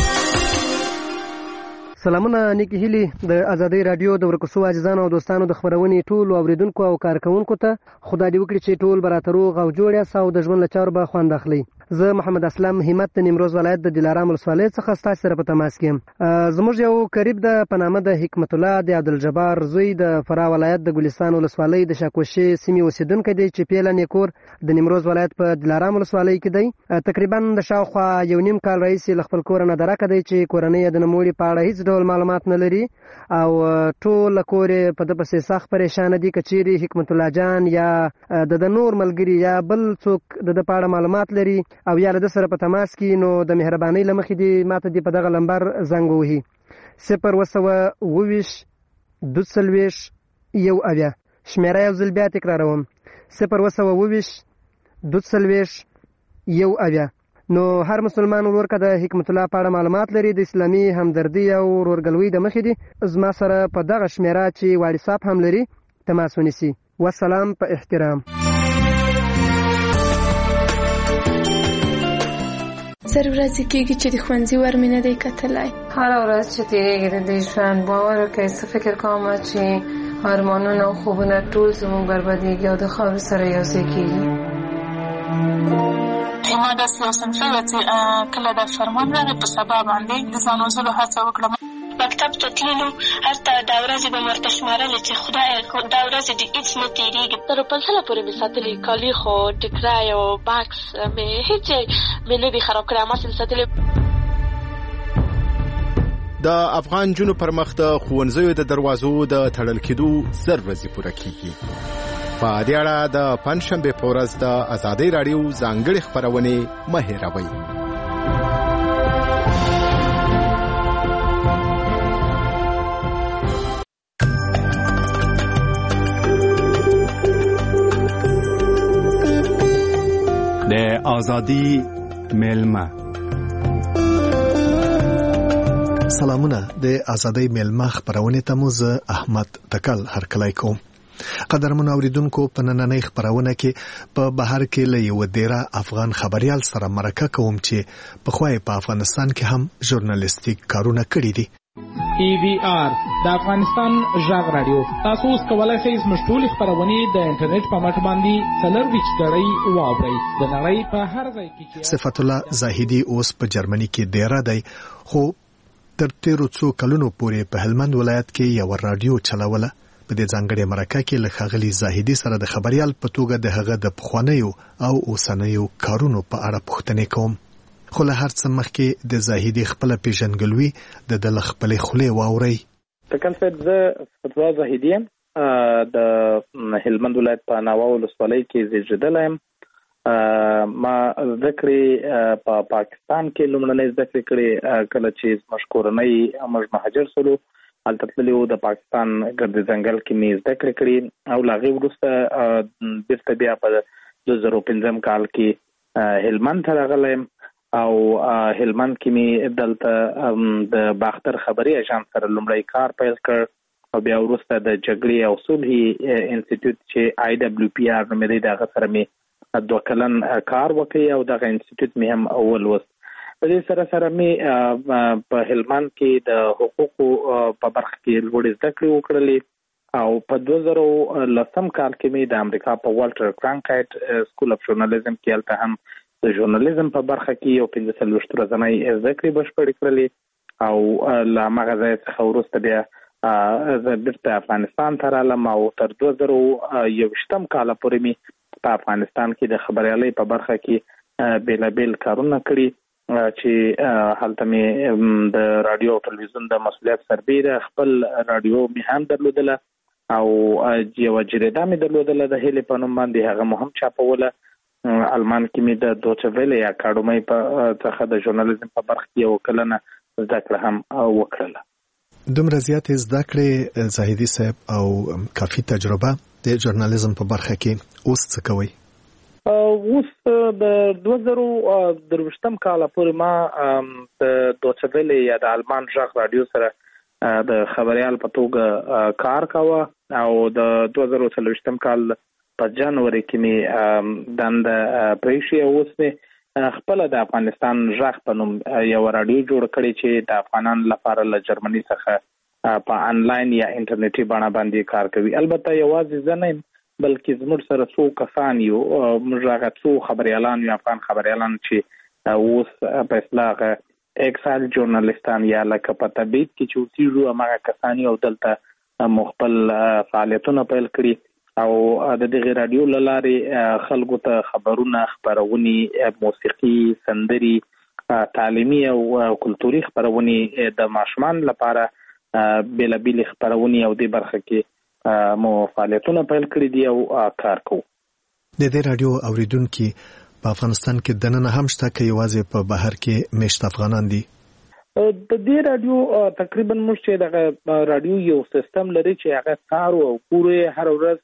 سلامونه نیکی هیلی د ازادۍ رادیو د ورکوسو عزیزانو او دوستانو د خبرونې ټولو اوریدونکو او کارکونکو ته خدای دې وکړي چې ټول براته روغ او جوړ یاست او د ژوند له چارو به خوند اخلئ. زه محمد اسلام همت د نیمروز ولایت د دلارام ولسوالۍ څخه ستاسو سره په تماس کې یم. زموږ یو قریب د په نامه د حکمت الله د عبدالجبار زوی د فراه ولایت د ګلستان ولسوالۍ د شاکوشي سیمې اوسیدونکی دی چې پیله نیکور د نیمروز ولایت په دلارام ولسوالۍ کې دی. تقریبا د شاوخوا 1.5 کال راهیسې له خپل کوره نادرکه دی چې کورنۍ یې د نوموړي په اړه هیڅ ډول معلومات نه لري او ټول کور په د پسې سخت پریشان دي. که چیرې حکمت الله جان یا د نور ملګري یا بل څوک د په اړه معلومات لري او یا له سره په تماس کې نو د مهربانۍ له مخې دې ماته دې په دغه لمبر زنګ ووهي 0 22 شمیره یو ځل بیا تکراروم 0 22 22 نو هر مسلمان ورور که د حکمت الله په اړه معلومات لري د اسلامي همدردي او ورورګلوۍ د مخې دي زما سره په دغه شمیره چې واتساپ هم لري تماس ونیسي. والسلام په احترام. زر ورځې کېږي چې د ښوونځي ور مې نه دی کتلی. هره ورځ چې تېرېږي د دې ژوند باور وکړئ څه فکر کوم چې ارمانونه او خوبونه ټول زموږ بربادېږي او د خاورو سره یو ځای کېږي. ما داسې یو صنفي وه چې کله د فرمان راغی په سبا باندې د ځان وژلو هڅه وکړم. مکتب ته تللو هلته دا ورځې به مې ورته شمارلې چې خدایه دا ورځې د هېڅ نه تېرېږي. تر پنسله پورې مې ساتلي کالي خو ټکری او بکس مې هېڅ ځای مې نه دي خراب کړی هماسې مې ساتلي. د افغان جنو پر مخ د ښوونځیو د دروازو د تړل کېدو زر ورځې پوره کېږي. په دې اړه د پنجشنبې په ورځ د ازادۍ راډیو ځانګړې خپرونې مه هېروئ. د ازادۍ میلمه. سلامونه. د ازادۍ میلمه خپرونې ته مو زه احمد تکل هرکلی کوم. قدرمن اوریدونکو په نننۍ خبرونه کې په بهر کې له یو ډیره افغان خبريال سره مرکه کوم چې په خوای په افغانستان کې هم ژورنالیستیک کارونه کړی دي. EVR د افغانستان ژغ رادیو. تاسو اوس کولای شئ زموږ ټولې خبرونه د انټرنیټ په مټ باندې څلورویشت ګړۍ واورئ. د نړۍ په هر ځای کې. صفت الله زاهدي اوس په جرمني کې ډیره دی خو تر تیرو څو کلونو پورې په هلمند ولایت کې یو رادیو چلوله. په دې ځانګړې مرکه کې له ښاغلي زاهدي سره د خبريال په توګه د هغه د پخوانیو او اوسنیو کارونو په اړه پوښتنې کوم. خو له هر څه مخکې د زاهدي خپل پیژنګلوي د خپلې خولې واورئ. تکل صاحب زه فتوا زاهدي یم د هلمند ولایت په ناوه ولسوالۍ کې زیږېدلی یم. ما زده کړې په پاکستان کې لومړنۍ زده کړې کړې کله چې زموږ کورنۍ موږ مهاجر شولو. هلته تللي د پاکستان ګرد ځنګل کې مې زده کړې کړې او له هغې وروسته بېرته بیا په 2005 کال کې هلمند ته راغلی یم او هلمند کې مې دلته د باختر خبري اژانس سره لومړی کار پیل کړ او بیا وروسته د جګړې او صلحې انسټیټیوټ چې IWPR نومېدی د هغه سره مې 2 کلن کار وکړی او دغه انسټیټیوټ مې هم ولوست. په دې سره سره مې په هلمند کې د حقوقو په برخه کې لوړې زده کړې وکړلې او په 2010 کال کې مې د امریکا په والټر کرانکایټ سکول اف ژورنالیزم کې هلته هم د ژورنالیزم په برخه کې یو 45 ورځنۍ زده کړې بشپړې کړلې او له هماغه ځای څخه وروسته بیا زه بېرته افغانستان ته رالم او تر 2021 کاله پورې مې په افغانستان کې د خبریالۍ په برخه کې بېلابېل کارونه کړي چې هلته مې د رادیو او تلویزیون د مسؤلیت سربیره خپل رادیو مې هم درلودله او یوه جریده مې درلودله د هیلې په نوم باندې هغه مو هم چاپوله. المان کې مې د دوچه ویلې اکاډمۍ څخه د ژورنالیزم په برخه کې 1 کلنه زده کړه هم وکړله. دومره زیاتې زده کړې زاهدي صاحب او کافي تجربه د ژورنالیزم په برخه کې اوس څه کوئ؟ اوس د 2023 کاله پورې ما د دوچه ویلې یا د المان ژغ رادیو سره د خبريال په توګه کار کاوه او د 2023 کال په جنوري کې مې دنده پریښې او اوس مې خپل د افغانستان ژغ په نوم یو رادیو جوړ کړی چې د افغانانو لپاره له جرمني څخه په انلاین یا انټرنیټي بڼه باندې کار کوي. البته یوازې زه نه یم بلکې زموږ سره څو کسان یو موږ هغه څو خبريالان یو افغان خبريالان چې اوس په اصطلاح اکسایل ژورنالیستان یا لکه په تبعید کې چې اوسېږو هماغه کسان او دلته مخبل فعالیتونه پیل کړي او د دغه رادیو له لارې خلکو ته خبرونه خپرونې موسیقي سندري تعلیمي او کلتوري خبرونې د ماشومان لپاره بېلابېلې خپرونې او د برخه کې مو فعالیتونه پیل کړي دي او کار کوو. د دې رادیو اوریدونکو په افغانستان کې دننه هم شته کې یوازې په بهر کې مشت افغانان دي؟ د دې رادیو تقریبا موږ چې د رادیو یو سیستم لري چې هغه کار او پوره هر ورځ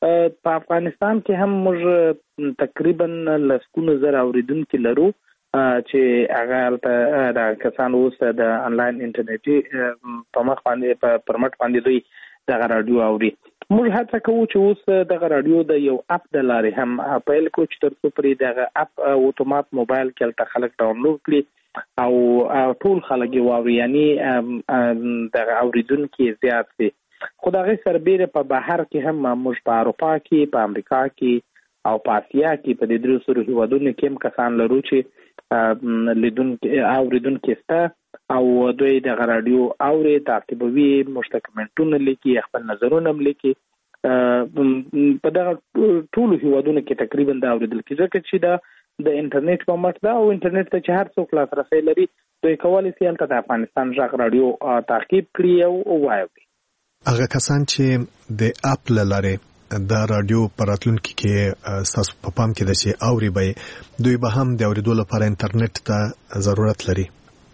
په افغانستان کې هم موږ تقریبا لسکونه زر اوریدونکي لرو چې هغه د کسان اوس د انلاین انټرنیټي په مخ باندې پر مټ باندې دوی دغه رادیو اوري. موږ هڅه کوو چې اوس دغه رادیو د یو اپ د لارې هم پیل کړو چې تر څو پرې دغه اپ اتومات موبایل کې هلته خلک ډاونلوډ کړي او ټول خلک یې واوري، یعنی دغه اوریدونکي زیات دي. خو د هغې سربیره په بهر کې هم موږ په اروپا کې، په امریکا کې او په اسیا کې په دې 300 هیوادونو کې هم کسان لرو چې اوریدونکي شته او دوی دغه رادیو اوري، تعقیبوي، موږ کمنټونه لیکي، خپل نظرونه هم لیکي. په دغه ټولو هیوادونو کې تقریبا دا اوریدل کېږي ځکه چې د انټرنیټ په مټ ده او انټرنیټ ته چې هر څوک لاسرسی لري دوی کولی شي هلته د افغانستان غږ رادیو تعقیب کړي او واوري. هغه کسان چې د اپ له لارې د رادیو په راتلونکي کې ستاسو په پام کې ده چې اوري به دوی به هم د اورېدو لپاره انټرنیټ ته ضرورت لري.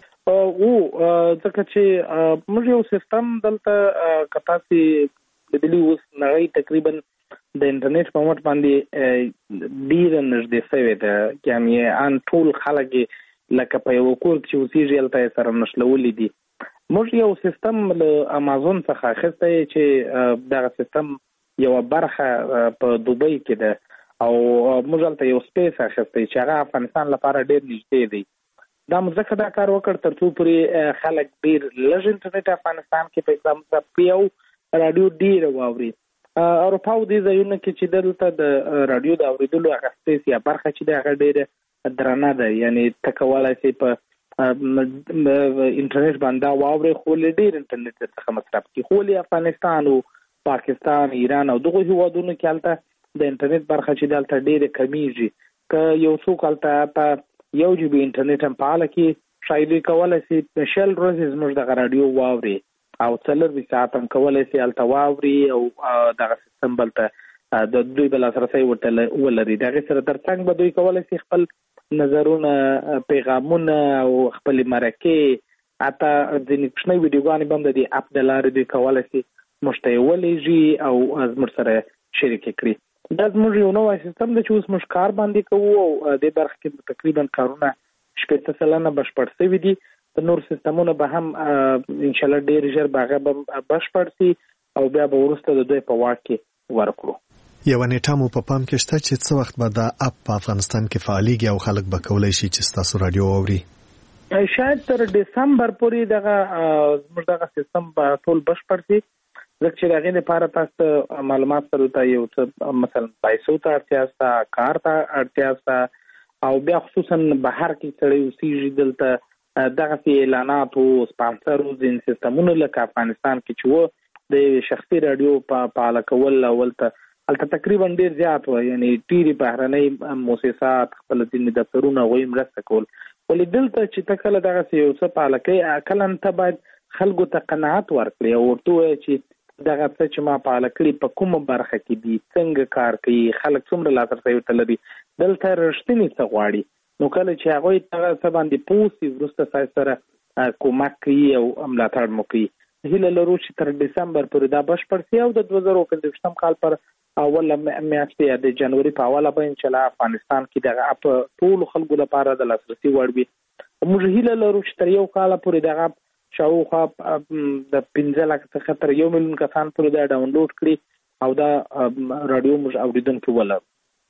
ځکه چې موږ یو سیستم دلته کتاسي بدلی اوس نړۍ تقریبا د انټرنیټ په مټ باندې ډیر نږدې شوی ده، یعنی ان ټول خلک لکه په یو کور کې اوسېږي هلته سره نښلولي دي. موږ یو سیستم له امازون څخه اخیستی چې دغه سیستم یوه برخه په دوبۍ کې ده او موږ هلته یو سپیس اخیستی چې هغه افغانستان لپاره ډیر نږدې دی. دا موږ ځکه دا کار وکړ تر څو پورې خلک ډیر لږ انټرنیټ افغانستان کې په اسلام په یو رادیو ډیر واوري. اروپا او دې ځایونو کې چې دلته د رادیو د اوریدلو هغه سپیس یا برخه چې ده هغه ډیره درنه ده، یعنی ته کولی شي په انټرنیټ باندې واوري خو له ډیر انټرنیټ څخه مصرف کی. خو له افغانستان او پاکستان، ایران او دغه هیوادونو کې هلته د انټرنیټ برخه چې دلته ډیره کمیږي. که یو څوک هلته په 1 GB انټرنیټ هم فعاله کړي شاید کولی شي په 100 ورځې زموږ دغه رادیو واوري او 4 ساعت هم کولی شي هلته واوري او دغه سیستم بلته د دوی به لاسرسی ورته ولري. د هغې سره تر څنګ به دوی کولی شي خپل نظرونه، پیغامونه او خپل مرکې حتی ځینې کوچنۍ ویډیوګانې به هم د دې اپ د لارې دوی کولی شي موږ ته یې ولیږي او زموږ سره شریکې کړي. دا زموږ یو نوی سیستم دی چې اوس موږ کار باندې کوو او دې برخه کې تقریبا کارونه 80% بشپړ شوي دي. د نور سیستمونه به هم انشاءالله ډېر ژر به هغه به بشپړ شي او بیا به وروسته د دوی په واک کې ورکړو. یو نیټه مو په پام کې شته چې څه وخت به دا اپ په افغانستان کې فعالیږي او خلک به کولی شي چې ستاسو رادیو واوري؟ شاید تر دسمبر پورې زموږ دغه سیستم به ټول بشپړ شي، ځکه چې د هغې لپاره تاسو معلومات سره ته یو څه مثلا پیسو ته اړتیا شته، کار ته اړتیا شته او بیا خصوصا بهر کې سړی اوسېږي دلته دغسې اعلانات او سپانسر ځینې سیستمونه لکه افغانستان کې چې و د شخصي رادیو په فعاله کول اولته هلته تقریبا ډیر زیات و، یعنی ډیرې بهرنۍ مؤسسات خپل ځینې دفترونه هغوی مرسته کول. ولې دلته چې ته کله دغسې یو څه فعاله کوې کله ته باید خلکو ته قناعت ورکړې او ورته ووایې چې دغه څه چې ما فعاله کړي په کومه برخه کې دي، څنګه کار کوي، خلک څومره لاسرسی ورته لري، دلته رښتینې څه غواړي. نو کله چې هغوی دغه څه باندې پوه شي وروسته ستاسو سره کومک کوي او ملاتړ مو کوي. هیله لرو چې تر دسمبر پورې دا بشپړ شي او د 2025 کال پر اوله میاشت یا د جنوري په اوله به انشاءالله افغانستان کې دغه اپ ټولو خلکو لپاره د لاسرسي وړ وي. موږ هیله لرو چې تر 1 کال پورې دغه شاوخوا د 15 لک څخه تر 1 میلیون کسان پورې دا ډاونلوډ کړي او دا رادیو موږ اوریدونکي ولرو.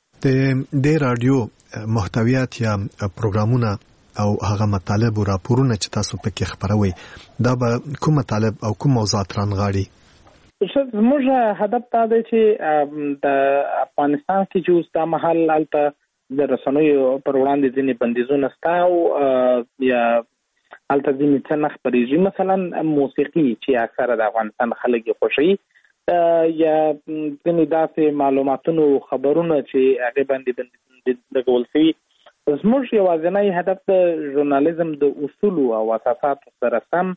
د رادیو محتویات یا پروګرامونه او هغه مطالب او راپورونه چې تاسو پکې خبروي دا به کوم مطالب او کوم موضوعات رانغاړي؟ زموږ هدف دا دی چې د افغانستان کې چې اوس دا مهال هلته د رسنیو پر وړاندې ځینې بندیزونه شته او یا هلته ځینې څه نه خپرېږي، مثلا موسیقي چې اکثره د افغانستان خلک یې خوښوي یا ځینې داسې معلوماتونو خبرونه چې هغې باندې لګول شوي. زموږ یوازینی هدف د ژورنالیزم د اصولو او اساساتو سره سم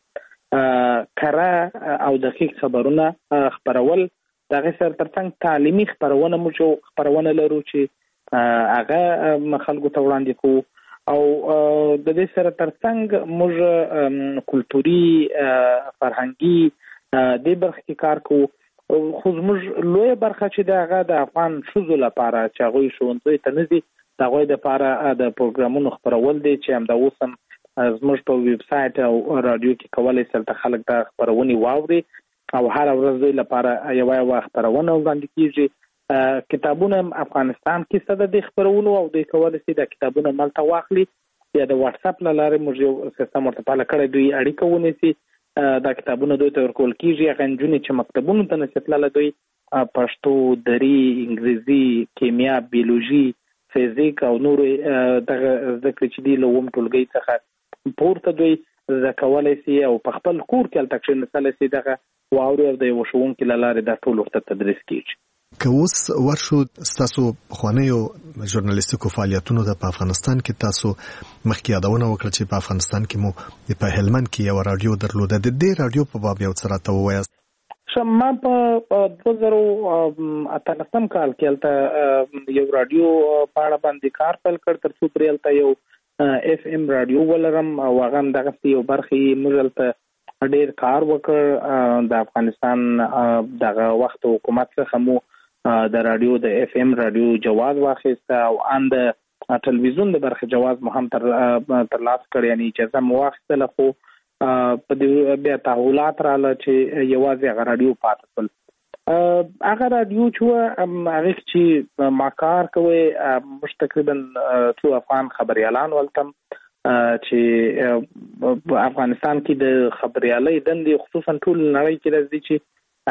کره او دقیق خبرونه خبرول. د هغې سره تر څنګ تعلیمي خپرونه موږ خپرونه لرو چې هغه خلکو ته وړاندې کوو او د دې سره تر څنګ موږ کلتوري فرهنګي دې برخه کې کار کوو. خو زموږ لویه برخه چې د هغه د افغان ښځو لپاره چې هغوی ښوونځیو ته نه ځي د هغوی دپاره د پروګرامونو خپرول دی چې همدا اوس هم زموږ په ویب سایټ او رادیو کې کولی شي هلته خلک دا خپرونې واوري او هره ورځ دوی لپاره یوه خپرونه وړاندې کېږي. کتابونه افغانستان کې څه د دې خپرونو او دوی کولی شي دا کتابونه ملته واخلي یا د واتساپ له لارې موږ یو سیستم ورته پاله کړی دوی اړیکه ونیسي دا کتابونه دوی ته ورکول کېږي. هغه نجونې چې مکتبونو ته نشي تللی دوی پښتو، دري، انګریزي، کیمیا، بیولوژي، فزیک او نورې دغه زده کړې چې دي له اووم ټولګۍ څخه پورته دوی زده کولی شي او په خپل کور کې هلته کښېنستلی شي دغه واوري او د یوه ښوونکي له لارې دا ټول ورته تدریس کېږي. که اوس ورشو ستاسو پخوانیو ژورنالیستیکو فعالیتونو ته په افغانستان کې تاسو مخکې یادونه وکړه چې په افغانستان کې مو په هلمند کې یوه راډیو درلوده. د دې راډیو په باب یو څه راته ووایاست. ما په 2018 کال کې هلته یو راډیو په اړه باندې کار پیل کړ تر څو پرې هلته یو FM راډیو ولرم او هغه هم دغسې یو برخې موږ هلته ډېر کار وکړ. د افغانستان دغه وخت حکومت څخه مو د راډیو د FM راډیو جواز واخیسته او ان د ټلویزیون د برخې جواز مو هم ترلاسه کړ، یعنې اجازه مو واخیستله. خو په دې بیا تحولات راغله چې یوازې هغه راډیو پاتې شول. هغه راډیو چې وه هغې کې چې ما کار کوی موږ تقریبا څو افغان خبریالان ولتم چې په افغانستان کې د خبریالۍ دندې خصوصا ټول نړۍ کې راځي چې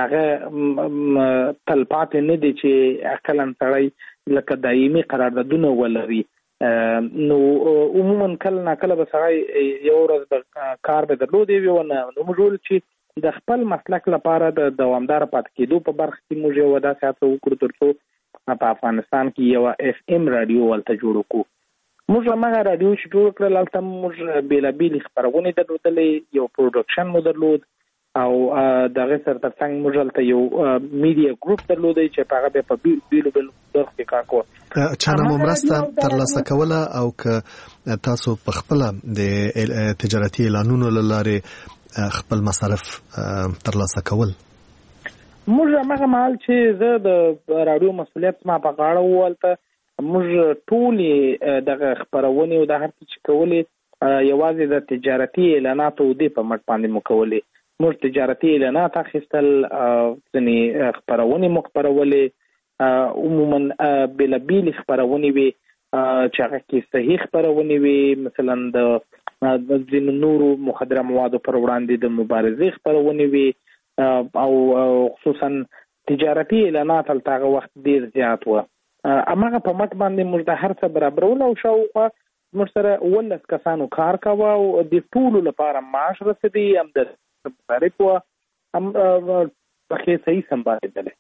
هغه تل پاتې نه دي چې کله سړی لکه دایمي قراردادونه ولري. نو عموما کله ناکله به سړی یو ورځ به کار به درلودی وي نو موږ ویل چې د خپل مسلک لپاره د دوامداره پاتې کېدو په برخه کې موږ یوه داسې هڅه وکړو تر څو په افغانستان کې یوه FM راډیو هلته جوړ کړو. موږ هماغه راډیو چې جوړ کړل هلته موږ بېلابېلې خپرونې درلودلې، یو پروډکشن مو درلود او دغه سره ترڅنګ موږ هلته یو میډیا ګروپ درلودی چې په هغه بیا په بیلو بیلو برخو کې کار کوه. چانه مو مرسته ترلاسه کوله او که تاسو په خپله د تجارتي اعلانونو له لارې خپل مصارف ترلاسه کول؟ موږ هماغه مهال چې زه د راډیو مسؤلیت ما په غاړه و هلته موږ ټولې دغه خپرونې او د هر څه چې کولې یوازې د تجارتي اعلاناتو دې په مټ باندې مو کولې. موږ تجارتي اعلانات اخیستل، ځینې خپرونې مو خپرولې، عموما بېلابېلې خپرونې وې چې هغه کې صحیح خپرونې وې، مثلا د ځینو نورو مخدره موادو پر وړاندې د مبارزې خپرونې وې او خصوصا تجارتي اعلانات هلته هغه وخت ډېر زیات وه. هماغه په مټ باندې موږ د هر څه برابرول او شاوخوا موږ سره 19 کسانو کار کوه او د ټولو لپاره معاش رسېدی، هم د مصارف وه، هم پکې صحیح سمبالېدلی.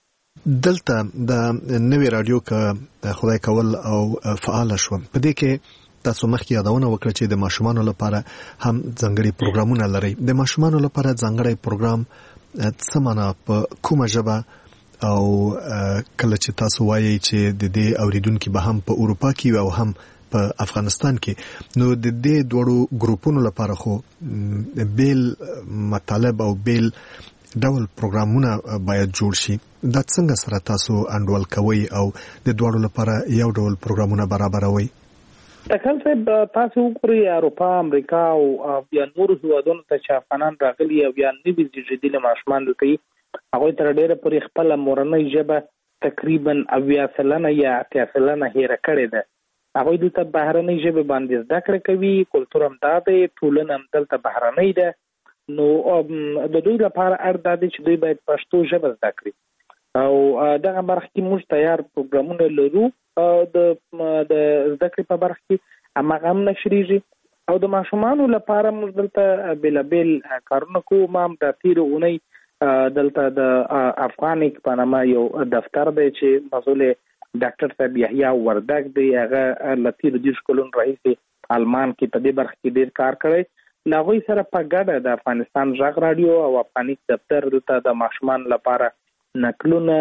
دلته د نوې راډیو که خدای کول او فعاله شوه، په دې کې تاسو مخکې یادونه وکړه چې د ماشومانو لپاره هم ځانګړي پروګرامونه لرئ. د ماشومانو لپاره ځانګړی پروګرام څه معنا په کومه ژبه او کله چې تاسو وایئ چې د دې اوریدونکي به هم په اروپا کې او هم په افغانستان کې، نو د دې دوړو ګروپونو لپاره خو بیل مطالب او بیل ډول پروګرامونه باید جوړ شي. دا څنګه سره تاسو انډول کوئ او د دوړو لپاره یو ډول پروګرامونه برابروئ؟ تکل صاحب تاسو وګورئ اروپا، امریکا او یا نورو هیوادونو ته چې افغانان راغلي او یا نوي زیږېدلي ماشومان دلته وي، هغوی تر ډېره پورې خپله مورنۍ ژبه تقریبا 80% یا 80% هېره کړې ده. هغوی دلته بهرنۍ ژبې باندې زده کړه کوي، کلتور هم دا دی، ټولنه هم دلته بهرنۍ ده. نو د دوی لپاره اړ دا دی چې دوی باید پښتو ژبه زده کړي او دغه برخه کې موږ تیار پروګرامونه لرو د زده کړې په برخه کې، هماغه هم نشریږي او د ماشومانو لپاره موږ دلته بېلابېل کارونه کوو. ما هم د تېرې اونۍ دلته د افغانیک په نامه یو دفتر دی چې مسؤل ډاکټر صاحب یحیی وردګ دی، هغه له تېرو 10 کلونو راهیسې آلمان کې په دې برخه کې ډېر کار کړی. له هغوی سره په ګډه د افغانستان غږ راډیو او افغانیک دفتر دلته د ماشومانو لپاره نقلونه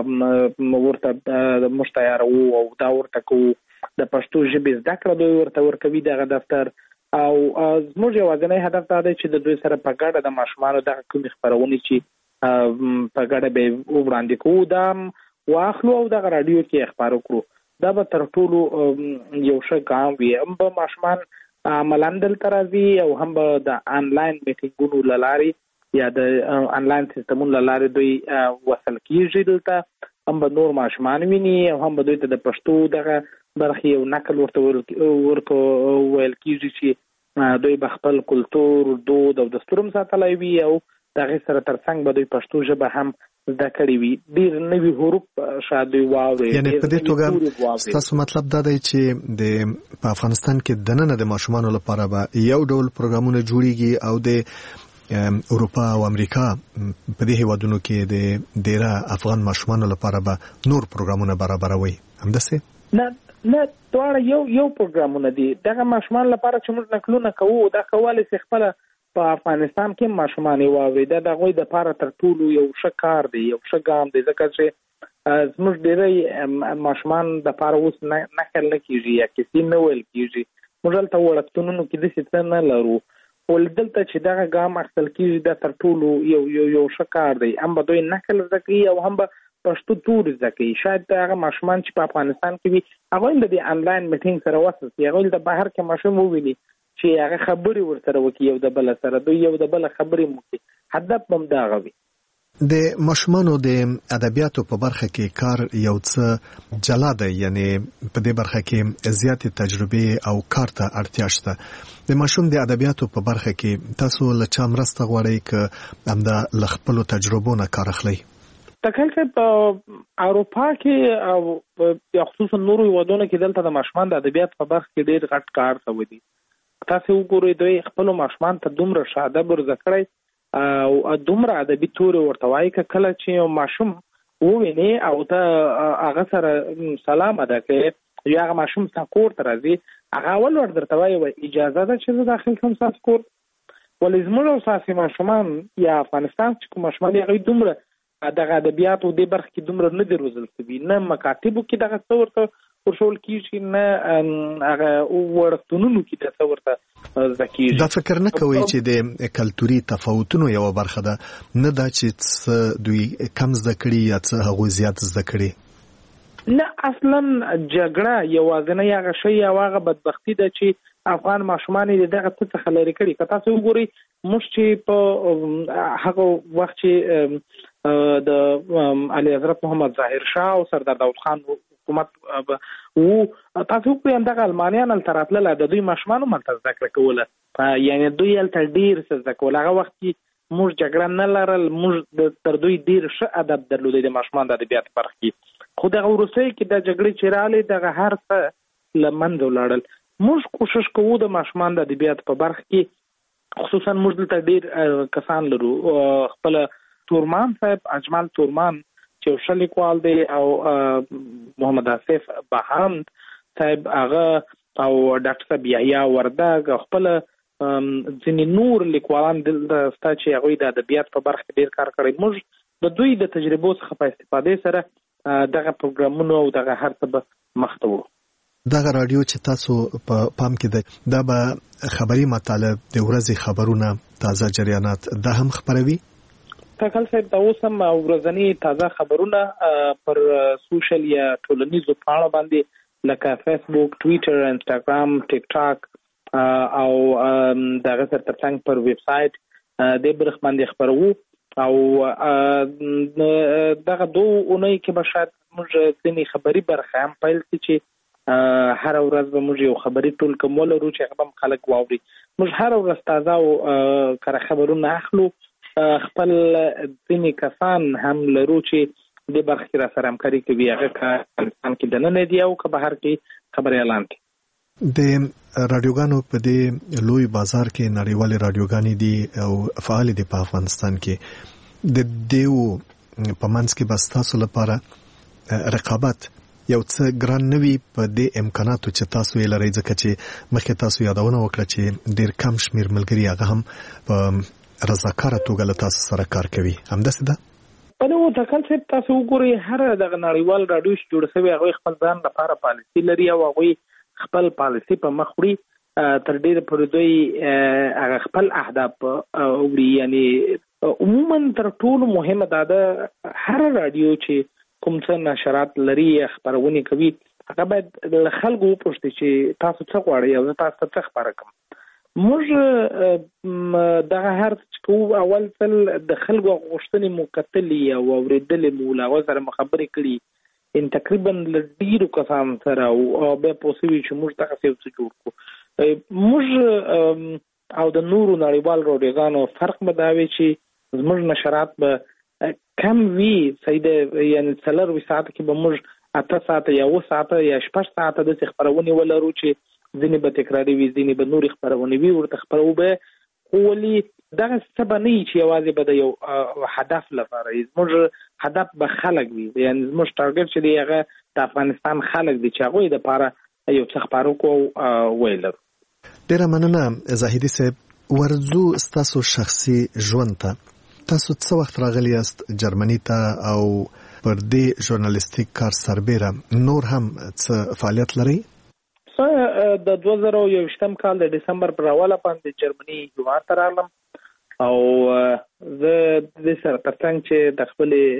ورته موږ تیاروو او دا ورته کوو. د پښتو ژبې زده کړه دوی ورته ورکوي دغه دفتر او زموږ یوازینی هدف دا دی چې د دوی سره په ګډه د ماشومانو دغه کومې خپرونې چې په ګډه به وړاندې کوو دا واخلو او دغه رادیو کې خبر وکړو. دا به تر ټولو یو ښه ګام وي. هم به ماشومان عملاً دلته راځي او هم به د آنلاین میټینګونو له لارې یا د آنلاین سیستمونو له لارې دوی وصل کېږي دلته. هم به نور ماشومان ویني او هم به دوی ته د پښتو دغه برخې یو نقل ورته ویل کېږي چې دوی به خپل کلتور، دود او دستور هم ساتلی وي او د هغې سره تر څنګ به دوی پښتو ژبه هم زده کړې وي. ډېر نوي حروف شاید دوی واوري. یعنې په دې توګه ستاسو مطلب دا دی چې په افغانستان کې دننه د ماشومانو لپاره به یو ډول پروګرامونه جوړیږي او د اروپا او امریکا په دې هیوادونو کې د ډیره افغان ماشومانو لپاره به نور پروګرامونه برابروي. همداسې نه دواړه یو پروګرامونه دي. دغه ماشومان لپاره چې موږ نقلونه کوو دا کولی شي خپله په افغانستان کې ماشومان واوري. دا د هغوی دپاره تر ټولو یو ښه کار دی، یو ښه ګام دی، ځکه چې زموږ ډېری ماشومان دپاره اوس نقل نه کېږي یا کیسې نه ویل کېږي. موږ هلته وړکتونونو کې داسې څه نه لرو. خو دلته چې دغه ګام اخیستل کېږي دا تر ټولو یو ښه کار دی. هم به دوی نقل زده کوي او هم به پښتو توري زده کوي. شاید هغه ماشومان چې په افغانستان کې وي هغوی هم د دې آنلاین میټینګ سره وصل شي. هغوی د بهر کې ماشوم وویني چې هغه خبرې ورسره وکړي یو د بل سره، دوی یو د بل خبرې وکړي. هدف هم دا وي. د ماشومانو د ادبیاتو په برخه کې کار یو څه جلا دی، یعنی په دې برخه کې زیاتې تجربې او کار ته اړتیا شته. د ماشوم د ادبیاتو په برخه کې تاسو له چا مرسته غواړئ که همدا له خپلو تجربو نه کار اخلئ؟ تکل چې په اروپا کې او یا خصوصا نورو هیوادونو کې دلته د ماشومان د ادبیات په برخه کې ډېر غټ کار شوی دی. تاسو وګورئ دوی خپلو ماشومان ته دومره ښه ادب ورزده کړی او دومره ادبي تورې ورته وایي که کله چې یو ماشوم وویني او ته هغه سره سلام ادا کوې یا هغه ماشوم ستا کور ته راځي هغه اول ور درته وایي اجازه ده چې زه داخل شم ستاسو کور. ولې زموږ او ستاسې ماشومان یا افغانستان چې کوم ماشومان دي هغوی دومره دغه ادبیاتو دې برخه کې دومره نه دي روزل شوي، نه مکاتبو کې دغه څه ورته ورښول کېږي، نه هغه وړکتونونو کې دغه څه ورته زده کېږي. دا فکر نه کوئ چې د کلتوري تفاوتونو یوه برخه ده، نه دا چې څه دوی کم زده کړي یا څه هغوی زیات زده کړي؟ نه اصلا جګړه یوازینی هغه شی او هغه بدبختي ده چې افغان ماشومان یې دغه څه څخه لرې کړي. که تاسو وګورئ موږ چې په هغه وخت چې د علي حضرت محمد ظاهر شاه او سردار داود خان حکومت وو، تاسو وګورئ همدغه المانیان هلته راتلل د دوی ماشومان هم هلته زده کړه کوله، یعنې دوی هلته ډېر څه زده کول. هغه وخت کې موږ جګړه نه لرل، موږ تر دوی ډېر ښه ادب درلودی د ماشومان د ادبیاتو برخه کې. خو دغه وروستۍ کې د جګړې چې راغلې دغه هر څه له منځه ولاړل. موږ کوشش کوو د ماشومان د ادبیاتو په برخه کې، خصوصا موږ دلته ډېر کسان لرو. خپله تورمان صاحب اجمل تورمان چې یو ښه لیکوال دی او محمد آصف بهاند صاحب هغه او ډاکټر صاحب یحیی وردګ او خپله ځینې نور لیکوالان دلته شته چې هغوی د ادبیات په برخه کې ډېر کار کړی. موږ د دوی د تجربو څخه په استفادې سره دغه پروګرامونو او دغه هر څه به مخ ته وړو. دغه رادیو چې تاسو په پام کې دی دا به خبري مطالب د ورځې خبرونه تازه جریانات دا هم خبروي؟ تکل صاحب دا اوس هم ورځنی تازه خبرونه پر سوشل یا ټولنیزو پاڼو باندې لکه فیسبوک، ټویټر، انسټاګرام، ټیک ټاک او دغه سره ترڅنګ پر ویب سایټ د برخ باندې خبرو. او دغه دوه اونۍ کې به شاید موږ ځینې خبري برخه هم پیل کړي چې هر ورځ به موږ یو خبري ټولګه ولرو چې هغه به خلک واوري. موږ هر ورځ تازه او کره خبرونه اخلو. خپل ځینې کسان هم لرو چې د برخه کې را سره همکاري کوي، هغه که افغانستان کې دننه دي او که بهر کې خبري اعلان کوي. د رادیوګانو په دې لوی بازار کې نړیوالې رادیوګانې دي او فعال دي په افغانستان کې. د دیو په منځ کې بس تاسو لپاره رقابت یو څه ګران نه وي په دې امکاناتو چې تاسو یې لرئ، ځکه چې مخکې تاسو یادونه وکړه چې ډېر کم شمېر ملګري هغه هم په رضاکاره توګه له تاسو سره کار کوي. همداسې ده؟ نو تکل صاحب تاسو وګورئ هر دغه نړیوال رادیو چې جوړ شوی هغوی خپل ځان لپاره پالیسي لري او هغوی خپل پالیسي په مخ وړي. تر ډېره پورې دوی هغه خپل اهداف وړي، یعنې عموما تر ټولو مهمه دا ده هر رادیو چې کوم څه نشرات لري خبرونه کوي هغه باید له خلکو وپوښتي چې تاسو څه غواړئ او تاسو څه خبره کوم. موږ دغه هر څه اول ځل د خلکو غوښتنې مو کتلې او اورېدلې مو له هغو سره خبرې کړي ان تقریبا له ډېرو کسانو سره او بیا پوه شوي چې موږ دغسې یو څه جوړ کړو. موږ او د نورو نړیوالو راډیوګانو فرق به دا وي چې زموږ نشرات به کم وي صحیح ده، یعنې 4 ساعته کې به موږ 8 ساعته یا 9 ساعته یا 6 ساعته داسې خپرونې ولرو چې ځینې به تکراري وي، ځینې به نورې خپرونې وي ورته خپرو به، خو ولې دغه څه به نه وي چې یوازې به د یو هدف لپاره وي. زموږ هدف به خلک وي، یعنې زموږ ټارګټ چې دی هغه د افغانستان خلک دي چې هغوی دپاره یو څه خپاره کړو ویلر. ډیره مننه زاهدي صاحب. ورځو ستاسو شخصي ژوند ته تاسو څه وخت راغلی یاست جرمني ته او پر دې ژورنالیستیک کار سربیره نور هم څه فعالیت لرئ؟ د 2021 کال د ډسمبر پر اوله باندې جرمني هیواد ته راغلم او زه د سره ترڅنګ چې د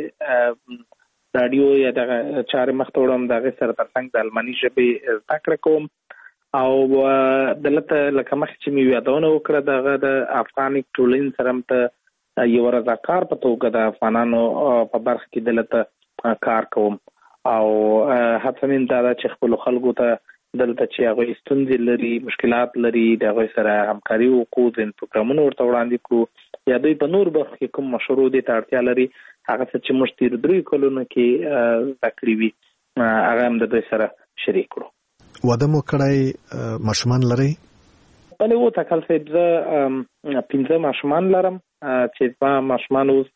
خپلې رادیو یا د چارې مخ ته وړم د هغې سره ترڅنګ د الماني ژبې زده کړه کوم او دلته لکه مخکې چې مې یادونه وکړه دغه د افغاني ټولنې سره هم ته یو رضاکار په توګه د افغانانو په برخه کې دلته کار کوم او هڅه مې دا ده چې خپلو خلکو ته دلته چې هغوی ستونزې لري، مشکلات لري، د هغوی سره همکاري وکړو، ځینې پروګرامونه ورته وړاندې کړو یا دوی په نور برخو کې کوم مشورو دې ته اړتیا لري هغه څه چې موږ تېرو 3 کلونو کې زده کړي وي هغه هم د دوی سره شریک کړو. واده مو کړی؟ ماشومان لرئ؟ بلې وټاکل صاحب زه 15 ماشومان لرم چې زما ماشومان اوس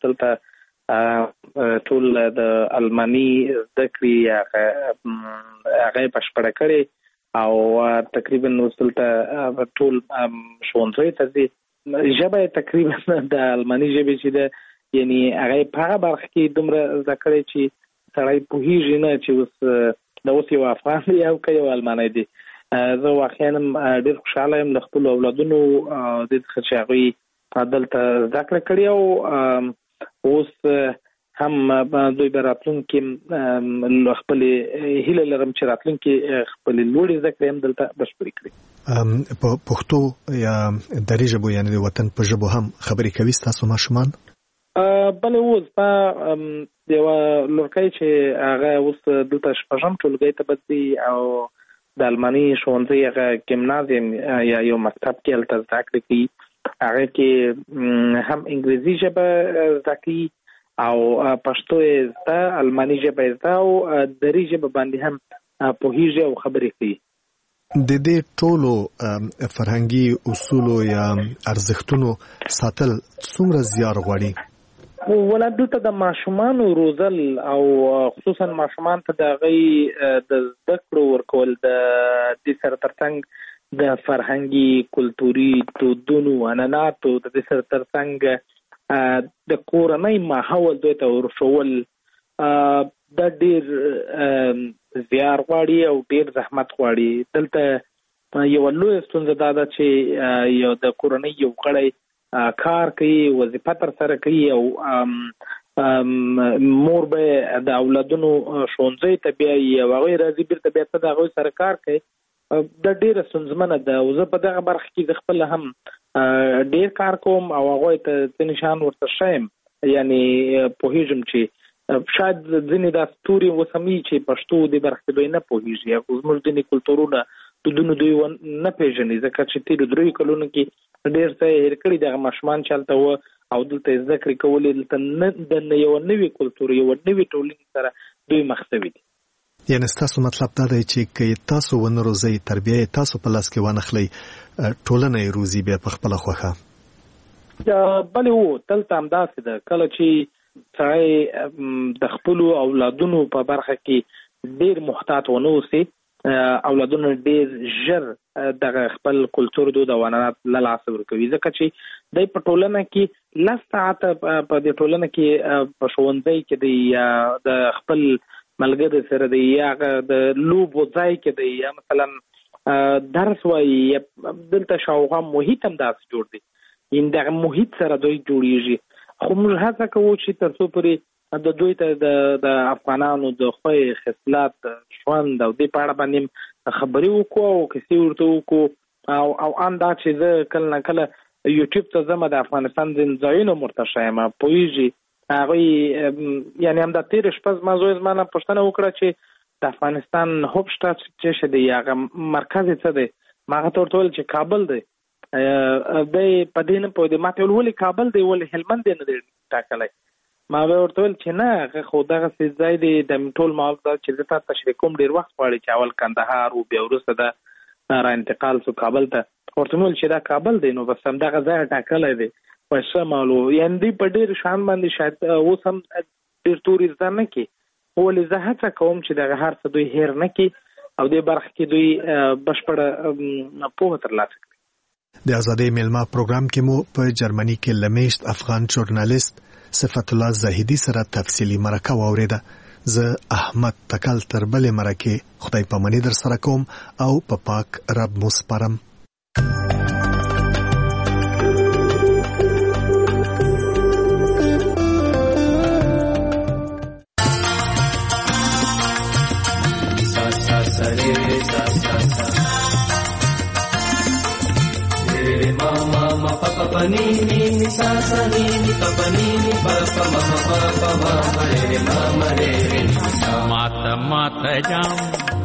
دلته ټول د الماني زده کړې هغه یې بشپړه کړې او تقریبا اوس دلته ټول ښوونځیو ته ځي. ژبه یې تقریبا د الماني ژبې چې ده یعنې هغه یې په هغه برخه کې دومره زده کړی چې سړی پوهېږي نه چې اوس د اوس یو افغان دی او که یو المانی دی. زه واقعا ډېر خوشحاله یم له خپلو اولادونو دې څخه چې هغوی دلته زده کړه کړې او اوس هم دوی به راتلونکي خپلې هیله لرم چې راتلونکي خپلې لوړې زده کړې هم دلته بشپړې کړي. په پښتو یا دري ژبو یعنې د وطن په ژبو هم خبرې کوي ستاسو ماشومان؟ بلې اوس په یوه لورکۍ چې هغه اوس دلته 6 ټولګۍ ته بدلي او د الماني ښوونځي هغه ګیمنازیم یا یو مکتب کې هلته زده کړې کوي، هغه کې هم انګلیسي ژبه زده کوي او پښتو یې زده، الماني ژبه یې زده او دري ژبه باندې هم پوهېږي او خبرې کوي. د دې ټولو فرهنګي اصولو یا ارزښتونو ساتل څومره زیار غواړي؟ ولا دلته د ماشومانو روزل او خصوصا ماشومان ته د هغوی د زده کړو ورکول د دې سره ترڅنګ د فرهنګي کلتوري دودونو عنعناتو د دې سره ترڅنګ د کورنۍ ماحول دوی ته ورښول دا ډېر زیار غواړي او ډېر زحمت غواړي. دلته یوه لویه ستونزه دا ده چې یو د کورنۍ یو غړی کار کوي، وظیفه تر سره کوي او مور به د اولادونو ښوونځي ته بیایي او هغوی راځي بیرته بیا ته د هغوی سره کار کوي. دا ډېره ستونزمنه ده او زه په دغه برخه کې د خپله هم ډېر کار کوم او هغوی ته ځینې شیان ورته ښیم، یعنې پوهېږم چې شاید ځینې دا ستوري اوس هم چې پښتو دې برخه کې دوی نه پوهېږي او زموږ ځینې کلتورونه دودونه دوی نه پېژني ځکه چې تېرو 3 کلونو کې ډېر څه یې هېر کړي. دغه ماشومان چې هلته وه او دلته یې زده کړې کولې دلته د یوه نوي کلتور یوه نوې ټولنې سره دوی مخ شوي دي. یعنې ستاسو مطلب دا دی چې که تاسو ونه روزئ، تربیه یې تاسو په لاس کې وانخلئ، ټولنه یې روزي بیا په خپله خوښه؟ بلې دلته همداسې ده. کله چې سړی د خپلو اولادونو په برخه کې ډېر محتاط ونه اوسي، اولادونه ډېر ژر دغه خپل کلتور دود او عنعنات له لاسه ورکوي ځکه چې دی په ټولنه کې 10 ساعته په دې ټولنه کې په ښوونځي کې دی یا د خپل ملګري سره دی یا د لوبو ځای کې دی یا مثلا درس وایي دلته شاوخوا محیط هم داسې جوړ دی. دغه محیط سره دوی جوړیږي خو موږ هڅه کوو چې تر څو پورې د دوی ته د افغانانو د خوی خصلات ژوند او د پاړه باندې خبري وکړو او کیسې ورته وکړو او ان دا چې زه کله نه کله یوټیوب ته ځم د افغانستان د ځایونو مرتشه یم پوهیږي هغه یعنی هم د تیر شپه زما زوی زما نه پوښتنه وکړه چې د افغانستان هوپشټات چې شه دی هغه مرکز څه دی ما هغه ورته وویل چې کابل دی دی په دې نه پوهېدی ما ته ولې کابل دی ولې هلمند دی نه دی ټاکلی ما به ورته ویل چې نه هغه خو دغسې ځای دی د ټول مال چې زه تا تشریح کوم ډېر وخت غواړي چې اول کندهار و بیا وروسته د را انتقال سو کابل ته ورته مې ویل چې دا کابل دی نو بس همدغه ځای ټاکلی دی په ښه مالو یعنې دوی په ډېر شان باندې شاید اوس هم ډېر تورې زده نه کړي ولې زه هڅه کوم چې دغه هر څه دوی هیر نه کړي او دې برخه کې دوی بشپړه پوهه ترلاسه کړي. د ازادۍ میلمه پروګرام کې مو په جرمني کې لمیشت افغان ژورنالیست صفت الله زاهدي سره تفصیلی مرکه واوریده. زه احمد تکل تر بلې مرکه خدای پاماني در سره کوم او په پاک رب مو سپارم. Panini sa sa ni ni pa panini pa pa ma pa pa ma ma re ma ma re re mata mata jam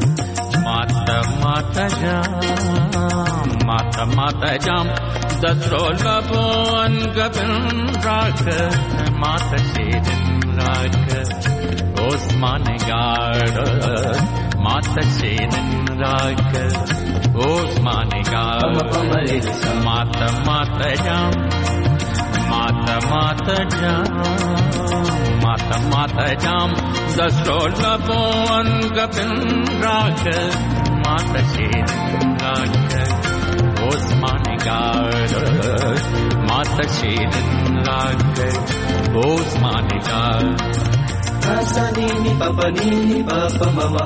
mata mata jam dasrola bon gabin rak mata shedin rak osman gard mata shedin rak Osman God, Mata Mata Jam, Mata Mata Jam, Mata Mata Jam, Dasrola Bon Gabin Rak, Mata Shedin Rak, Osman God, Mata Shedin Rak, Osman God. Asanini Papa Nini Papa Mama.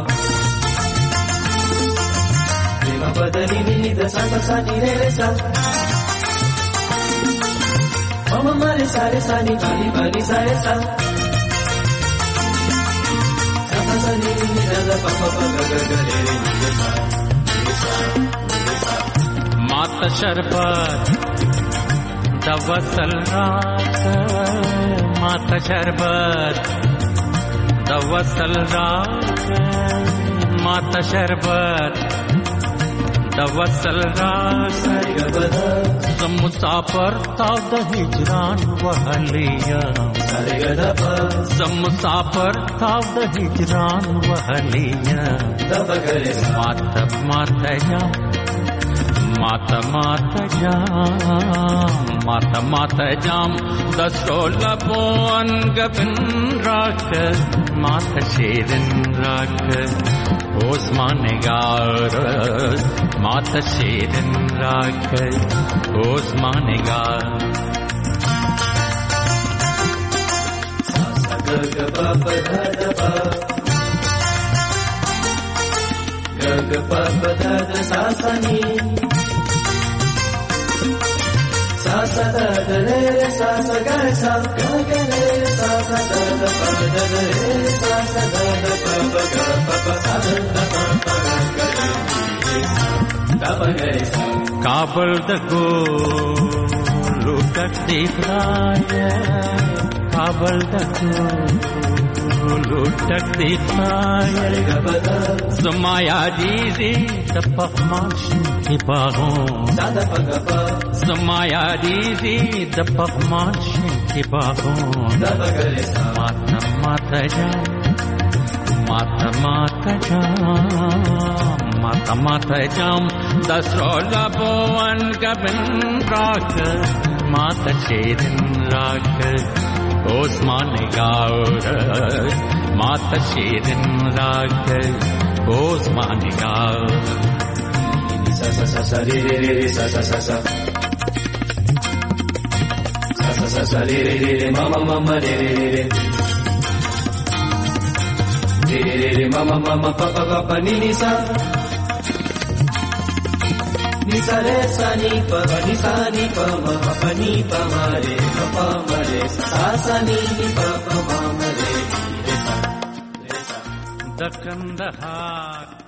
Papa da ni ni da sa sa ni re sa Mama ma re sa ni pa ni sa re sa Sa sa ni ni da pa pa pa ga ga re ni sa Mata sharbat da wasal raat Mata sharbat da wasal raat Mata sharbat توسل راس مسافر تا د هجران وهلیا مسافر تا د هجران وهلیا مات مات جام مات مات جام مات مات جام دسول بون گبن راک مات شیرن راک Osman God, Mata Shedin Rak, Osman God. Sa ga ga pa pa da da pa, ga ga pa pa da da sa sa ni, sa sa da da re sa sa ga sa ga ga re sa sa da da pa da da re sa sa da da pa pa ga pa pa sa da da pa pa ga ga re sa Kabul da go lutak dikhaya Kabul da go lutak dikhaya Zamaya dizi tapakmash ki bagon Zamaya dizi tapakmash ki bagon Mata mata jam Mata mata jam Mata mata jam Dasrola boan gabin rak Mata shedin rak Osman God Mata shedin rak Osman God Sa sa sa sa re re re sa sa sa sa Sa sa sa sa re re re mama mama re re re Re re re mama mama papa papa ni ni sa ni sa re sa ni pa ni sa ni pa ma pa ni pa ma re pa ma re sa sa ni pa pa ma re sa د کندهار